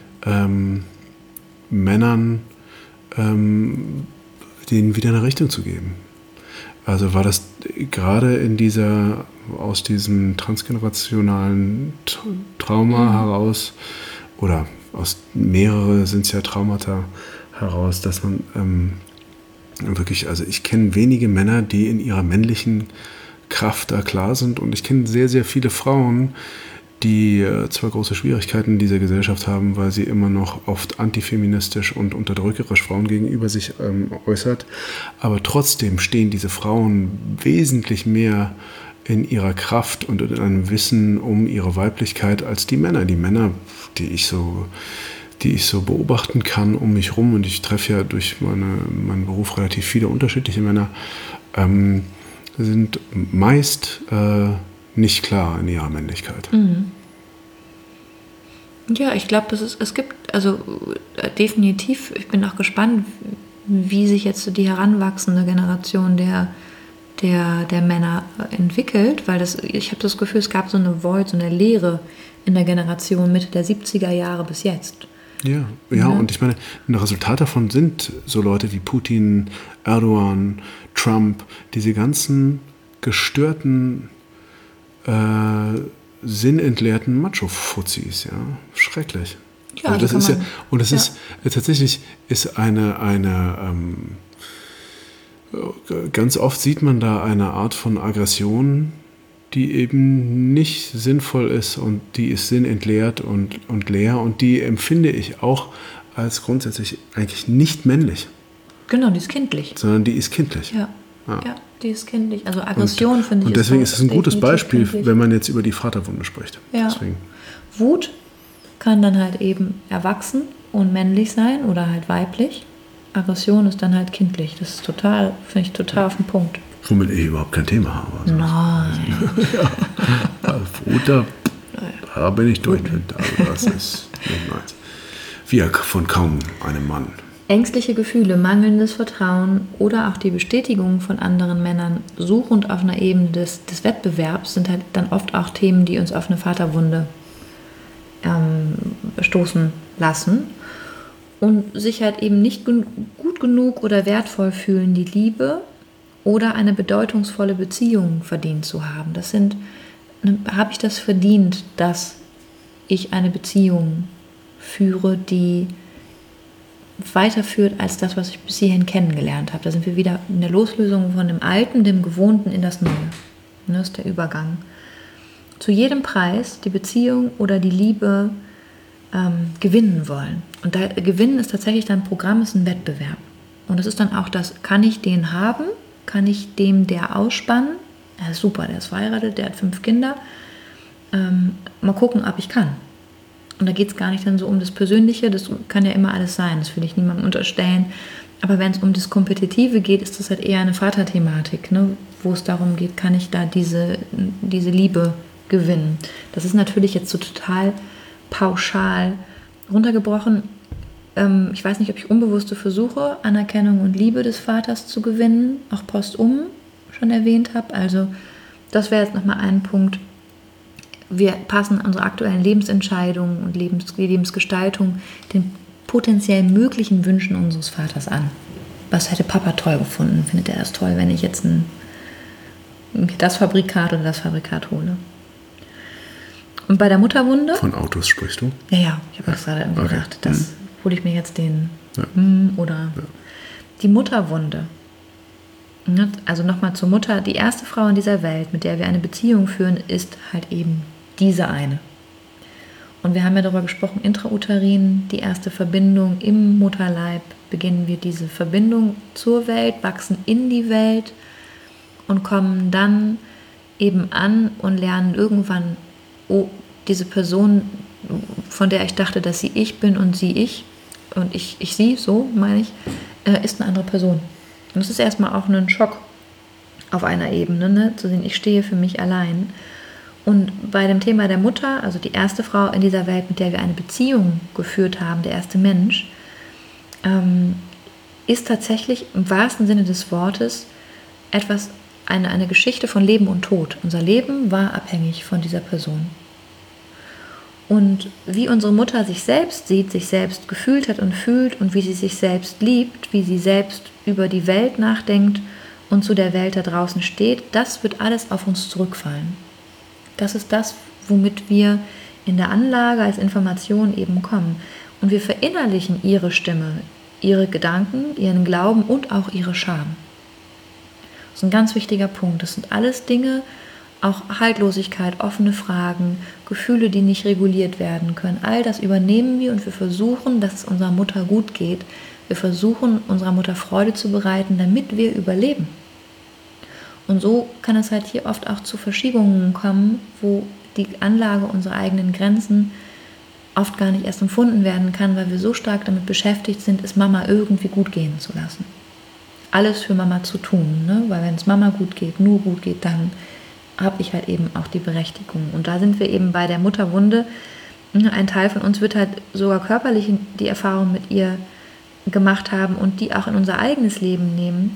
Männern denen wieder eine Richtung zu geben. Also war das gerade aus diesem transgenerationalen Trauma heraus, oder aus mehrere sind es ja Traumata heraus, dass man wirklich, also ich kenne wenige Männer, die in ihrer männlichen Kraft da klar sind, und ich kenne sehr, sehr viele Frauen, die zwar große Schwierigkeiten in dieser Gesellschaft haben, weil sie immer noch oft antifeministisch und unterdrückerisch Frauen gegenüber sich äußert, aber trotzdem stehen diese Frauen wesentlich mehr in ihrer Kraft und in einem Wissen um ihre Weiblichkeit als die Männer. Die Männer, die ich so beobachten kann um mich rum, und ich treffe ja durch meinen Beruf relativ viele unterschiedliche Männer, sind meist nicht klar in ihrer Männlichkeit. Mhm. Ja, ich glaube, es gibt, also definitiv, ich bin auch gespannt, wie sich jetzt so die heranwachsende Generation der Männer entwickelt, weil ich habe das Gefühl, es gab so eine Void, so eine Leere in der Generation Mitte der 70er Jahre bis jetzt. Ja, und ich meine, ein Resultat davon sind so Leute wie Putin, Erdogan, Trump, diese ganzen gestörten sinnentleerten Macho-Fuzis, ja. Schrecklich. Ja, also das ist ist tatsächlich ist ganz oft sieht man da eine Art von Aggression, die eben nicht sinnvoll ist und die ist sinnentleert und leer und die empfinde ich auch als grundsätzlich eigentlich nicht männlich. Genau, die ist kindlich. Sondern die ist kindlich. Ja, die ist kindlich. Also Aggression finde ich. Und deswegen ist es ein gutes Beispiel, kindlich. wenn man jetzt über die Vaterwunde spricht. Ja. Deswegen. Wut kann dann halt eben erwachsen und männlich sein oder halt weiblich. Aggression ist dann halt kindlich. Das ist finde ich total auf den Punkt. Womit ich überhaupt kein Thema habe. Also. Nein. Wut, da bin ich durch. Also das ist nicht meins. Wie von kaum einem Mann. Ängstliche Gefühle, mangelndes Vertrauen oder auch die Bestätigung von anderen Männern suchend auf einer Ebene des Wettbewerbs sind halt dann oft auch Themen, die uns auf eine Vaterwunde stoßen lassen und sich halt eben nicht gut genug oder wertvoll fühlen, die Liebe oder eine bedeutungsvolle Beziehung verdient zu haben. Habe ich das verdient, dass ich eine Beziehung führe, die weiterführt als das, was ich bis hierhin kennengelernt habe. Da sind wir wieder in der Loslösung von dem Alten, dem Gewohnten in das Neue. Das ist der Übergang. Zu jedem Preis die Beziehung oder die Liebe gewinnen wollen. Und Gewinnen ist tatsächlich dann ein Programm, ist ein Wettbewerb. Und das ist dann auch das, kann ich den haben? Kann ich der ausspannen? Ja, super, der ist verheiratet, der hat 5 Kinder. Mal gucken, ob ich kann. Und da geht es gar nicht dann so um das Persönliche, das kann ja immer alles sein, das will ich niemandem unterstellen. Aber wenn es um das Kompetitive geht, ist das halt eher eine Vaterthematik, ne? Wo es darum geht, kann ich da diese Liebe gewinnen. Das ist natürlich jetzt so total pauschal runtergebrochen. Ich weiß nicht, ob ich unbewusste versuche, Anerkennung und Liebe des Vaters zu gewinnen, auch postum schon erwähnt habe. Also das wäre jetzt nochmal ein Punkt. Wir passen unsere aktuellen Lebensentscheidungen und Lebensgestaltung den potenziell möglichen Wünschen unseres Vaters an. Was hätte Papa toll gefunden? Findet er es toll, wenn ich jetzt das Fabrikat oder das Fabrikat hole? Und bei der Mutterwunde? Von Autos sprichst du? Ja, ich habe das gerade irgendwie gedacht. Das hole ich mir jetzt den Die Mutterwunde. Also nochmal zur Mutter. Die erste Frau in dieser Welt, mit der wir eine Beziehung führen, ist halt eben diese eine. Und wir haben ja darüber gesprochen, intrauterin, die erste Verbindung im Mutterleib, beginnen wir diese Verbindung zur Welt, wachsen in die Welt und kommen dann eben an und lernen irgendwann, oh, diese Person, von der ich dachte, dass sie ich bin und sie ich, und ich sie, so meine ich, ist eine andere Person. Und das ist erstmal auch ein Schock auf einer Ebene, ne? Zu sehen, ich stehe für mich allein. Und bei dem Thema der Mutter, also die erste Frau in dieser Welt, mit der wir eine Beziehung geführt haben, der erste Mensch, ist tatsächlich im wahrsten Sinne des Wortes eine Geschichte von Leben und Tod. Unser Leben war abhängig von dieser Person. Und wie unsere Mutter sich selbst sieht, sich selbst gefühlt hat und fühlt und wie sie sich selbst liebt, wie sie selbst über die Welt nachdenkt und zu der Welt da draußen steht, das wird alles auf uns zurückfallen. Das ist das, womit wir in der Anlage als Information eben kommen. Und wir verinnerlichen ihre Stimme, ihre Gedanken, ihren Glauben und auch ihre Scham. Das ist ein ganz wichtiger Punkt. Das sind alles Dinge, auch Haltlosigkeit, offene Fragen, Gefühle, die nicht reguliert werden können. All das übernehmen wir und wir versuchen, dass es unserer Mutter gut geht. Wir versuchen, unserer Mutter Freude zu bereiten, damit wir überleben. Und so kann es halt hier oft auch zu Verschiebungen kommen, wo die Anlage unserer eigenen Grenzen oft gar nicht erst empfunden werden kann, weil wir so stark damit beschäftigt sind, es Mama irgendwie gut gehen zu lassen. Alles für Mama zu tun, ne? Weil wenn es Mama gut geht, nur gut geht, dann habe ich halt eben auch die Berechtigung. Und da sind wir eben bei der Mutterwunde. Ein Teil von uns wird halt sogar körperlich die Erfahrung mit ihr gemacht haben und die auch in unser eigenes Leben nehmen.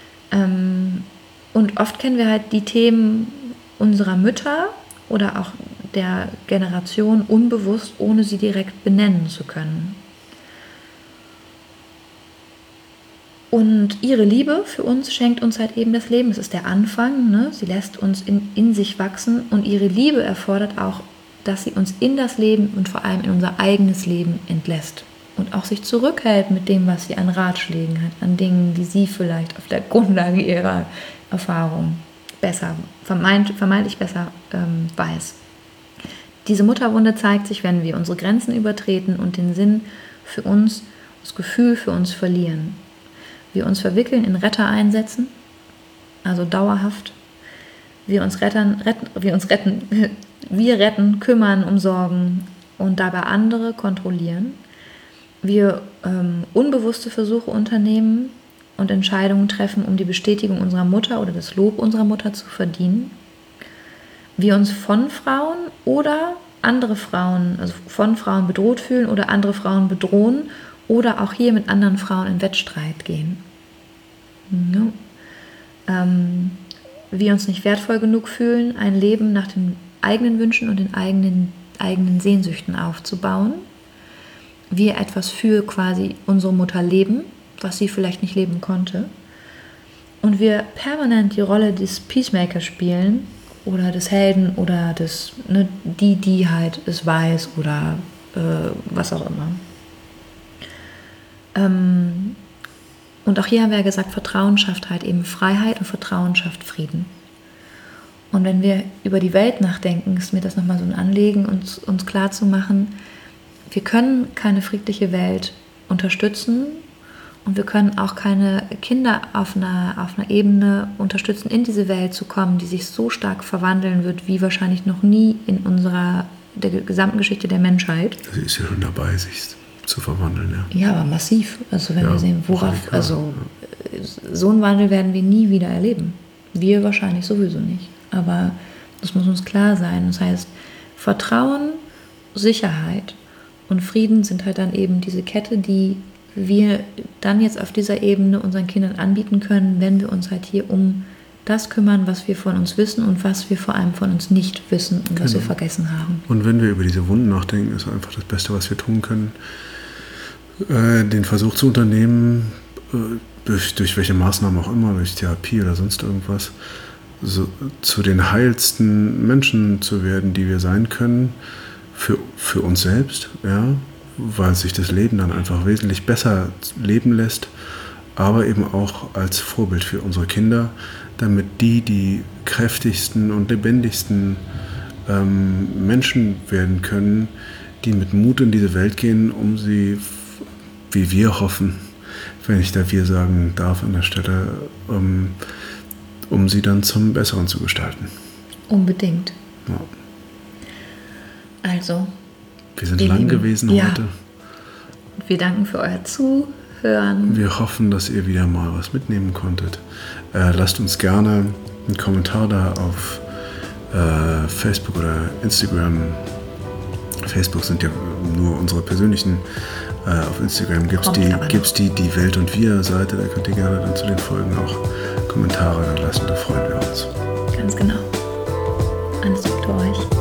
Und oft kennen wir halt die Themen unserer Mütter oder auch der Generation unbewusst, ohne sie direkt benennen zu können. Und ihre Liebe für uns schenkt uns halt eben das Leben. Das ist der Anfang, ne? Sie lässt uns in sich wachsen und ihre Liebe erfordert auch, dass sie uns in das Leben und vor allem in unser eigenes Leben entlässt. Und auch sich zurückhält mit dem, was sie an Ratschlägen hat, an Dingen, die sie vielleicht auf der Grundlage ihrer Erfahrung vermeintlich besser weiß. Diese Mutterwunde zeigt sich, wenn wir unsere Grenzen übertreten und den Sinn für uns, das Gefühl für uns verlieren. Wir uns verwickeln in Rettereinsätzen, also dauerhaft. Wir retten, kümmern, umsorgen und dabei andere kontrollieren. Wir unbewusste Versuche unternehmen und Entscheidungen treffen, um die Bestätigung unserer Mutter oder das Lob unserer Mutter zu verdienen. Wir uns von Frauen oder andere Frauen, also von Frauen bedroht fühlen oder andere Frauen bedrohen oder auch hier mit anderen Frauen in Wettstreit gehen. Ja. Wir uns nicht wertvoll genug fühlen, ein Leben nach den eigenen Wünschen und den eigenen Sehnsüchten aufzubauen. Wir etwas für quasi unsere Mutter leben, was sie vielleicht nicht leben konnte. Und wir permanent die Rolle des Peacemakers spielen oder des Helden oder des, ne, die halt es weiß oder was auch immer. Und auch hier haben wir ja gesagt, Vertrauen schafft halt eben Freiheit und Vertrauen schafft Frieden. Und wenn wir über die Welt nachdenken, ist mir das nochmal so ein Anliegen, uns klar zu machen, wir können keine friedliche Welt unterstützen und wir können auch keine Kinder auf einer Ebene unterstützen, in diese Welt zu kommen, die sich so stark verwandeln wird, wie wahrscheinlich noch nie in der gesamten Geschichte der Menschheit. Sie ist ja schon dabei, sich zu verwandeln, ja. Ja, aber massiv. Also wenn wir sehen, so einen Wandel werden wir nie wieder erleben. Wir wahrscheinlich sowieso nicht. Aber das muss uns klar sein. Das heißt, Vertrauen, Sicherheit und Frieden sind halt dann eben diese Kette, die wir dann jetzt auf dieser Ebene unseren Kindern anbieten können, wenn wir uns halt hier um das kümmern, was wir von uns wissen und was wir vor allem von uns nicht wissen und was wir vergessen haben. Und wenn wir über diese Wunden nachdenken, ist einfach das Beste, was wir tun können, den Versuch zu unternehmen, durch welche Maßnahmen auch immer, durch Therapie oder sonst irgendwas, so, zu den heilsten Menschen zu werden, die wir sein können, für uns selbst, ja, weil sich das Leben dann einfach wesentlich besser leben lässt, aber eben auch als Vorbild für unsere Kinder, damit die kräftigsten und lebendigsten Menschen werden können, die mit Mut in diese Welt gehen, um sie, wie wir hoffen, wenn ich da wir sagen darf an der Stelle, um sie dann zum Besseren zu gestalten. Unbedingt. Ja. Also. Wir sind lang gewesen heute. Wir danken für euer Zuhören. Wir hoffen, dass ihr wieder mal was mitnehmen konntet. Lasst uns gerne einen Kommentar da auf Facebook oder Instagram. Facebook sind ja nur unsere persönlichen. Auf Instagram gibt es die Welt- und Wir-Seite. Da könnt ihr gerne dann zu den Folgen auch Kommentare lassen. Da freuen wir uns. Ganz genau. Alles Gute euch.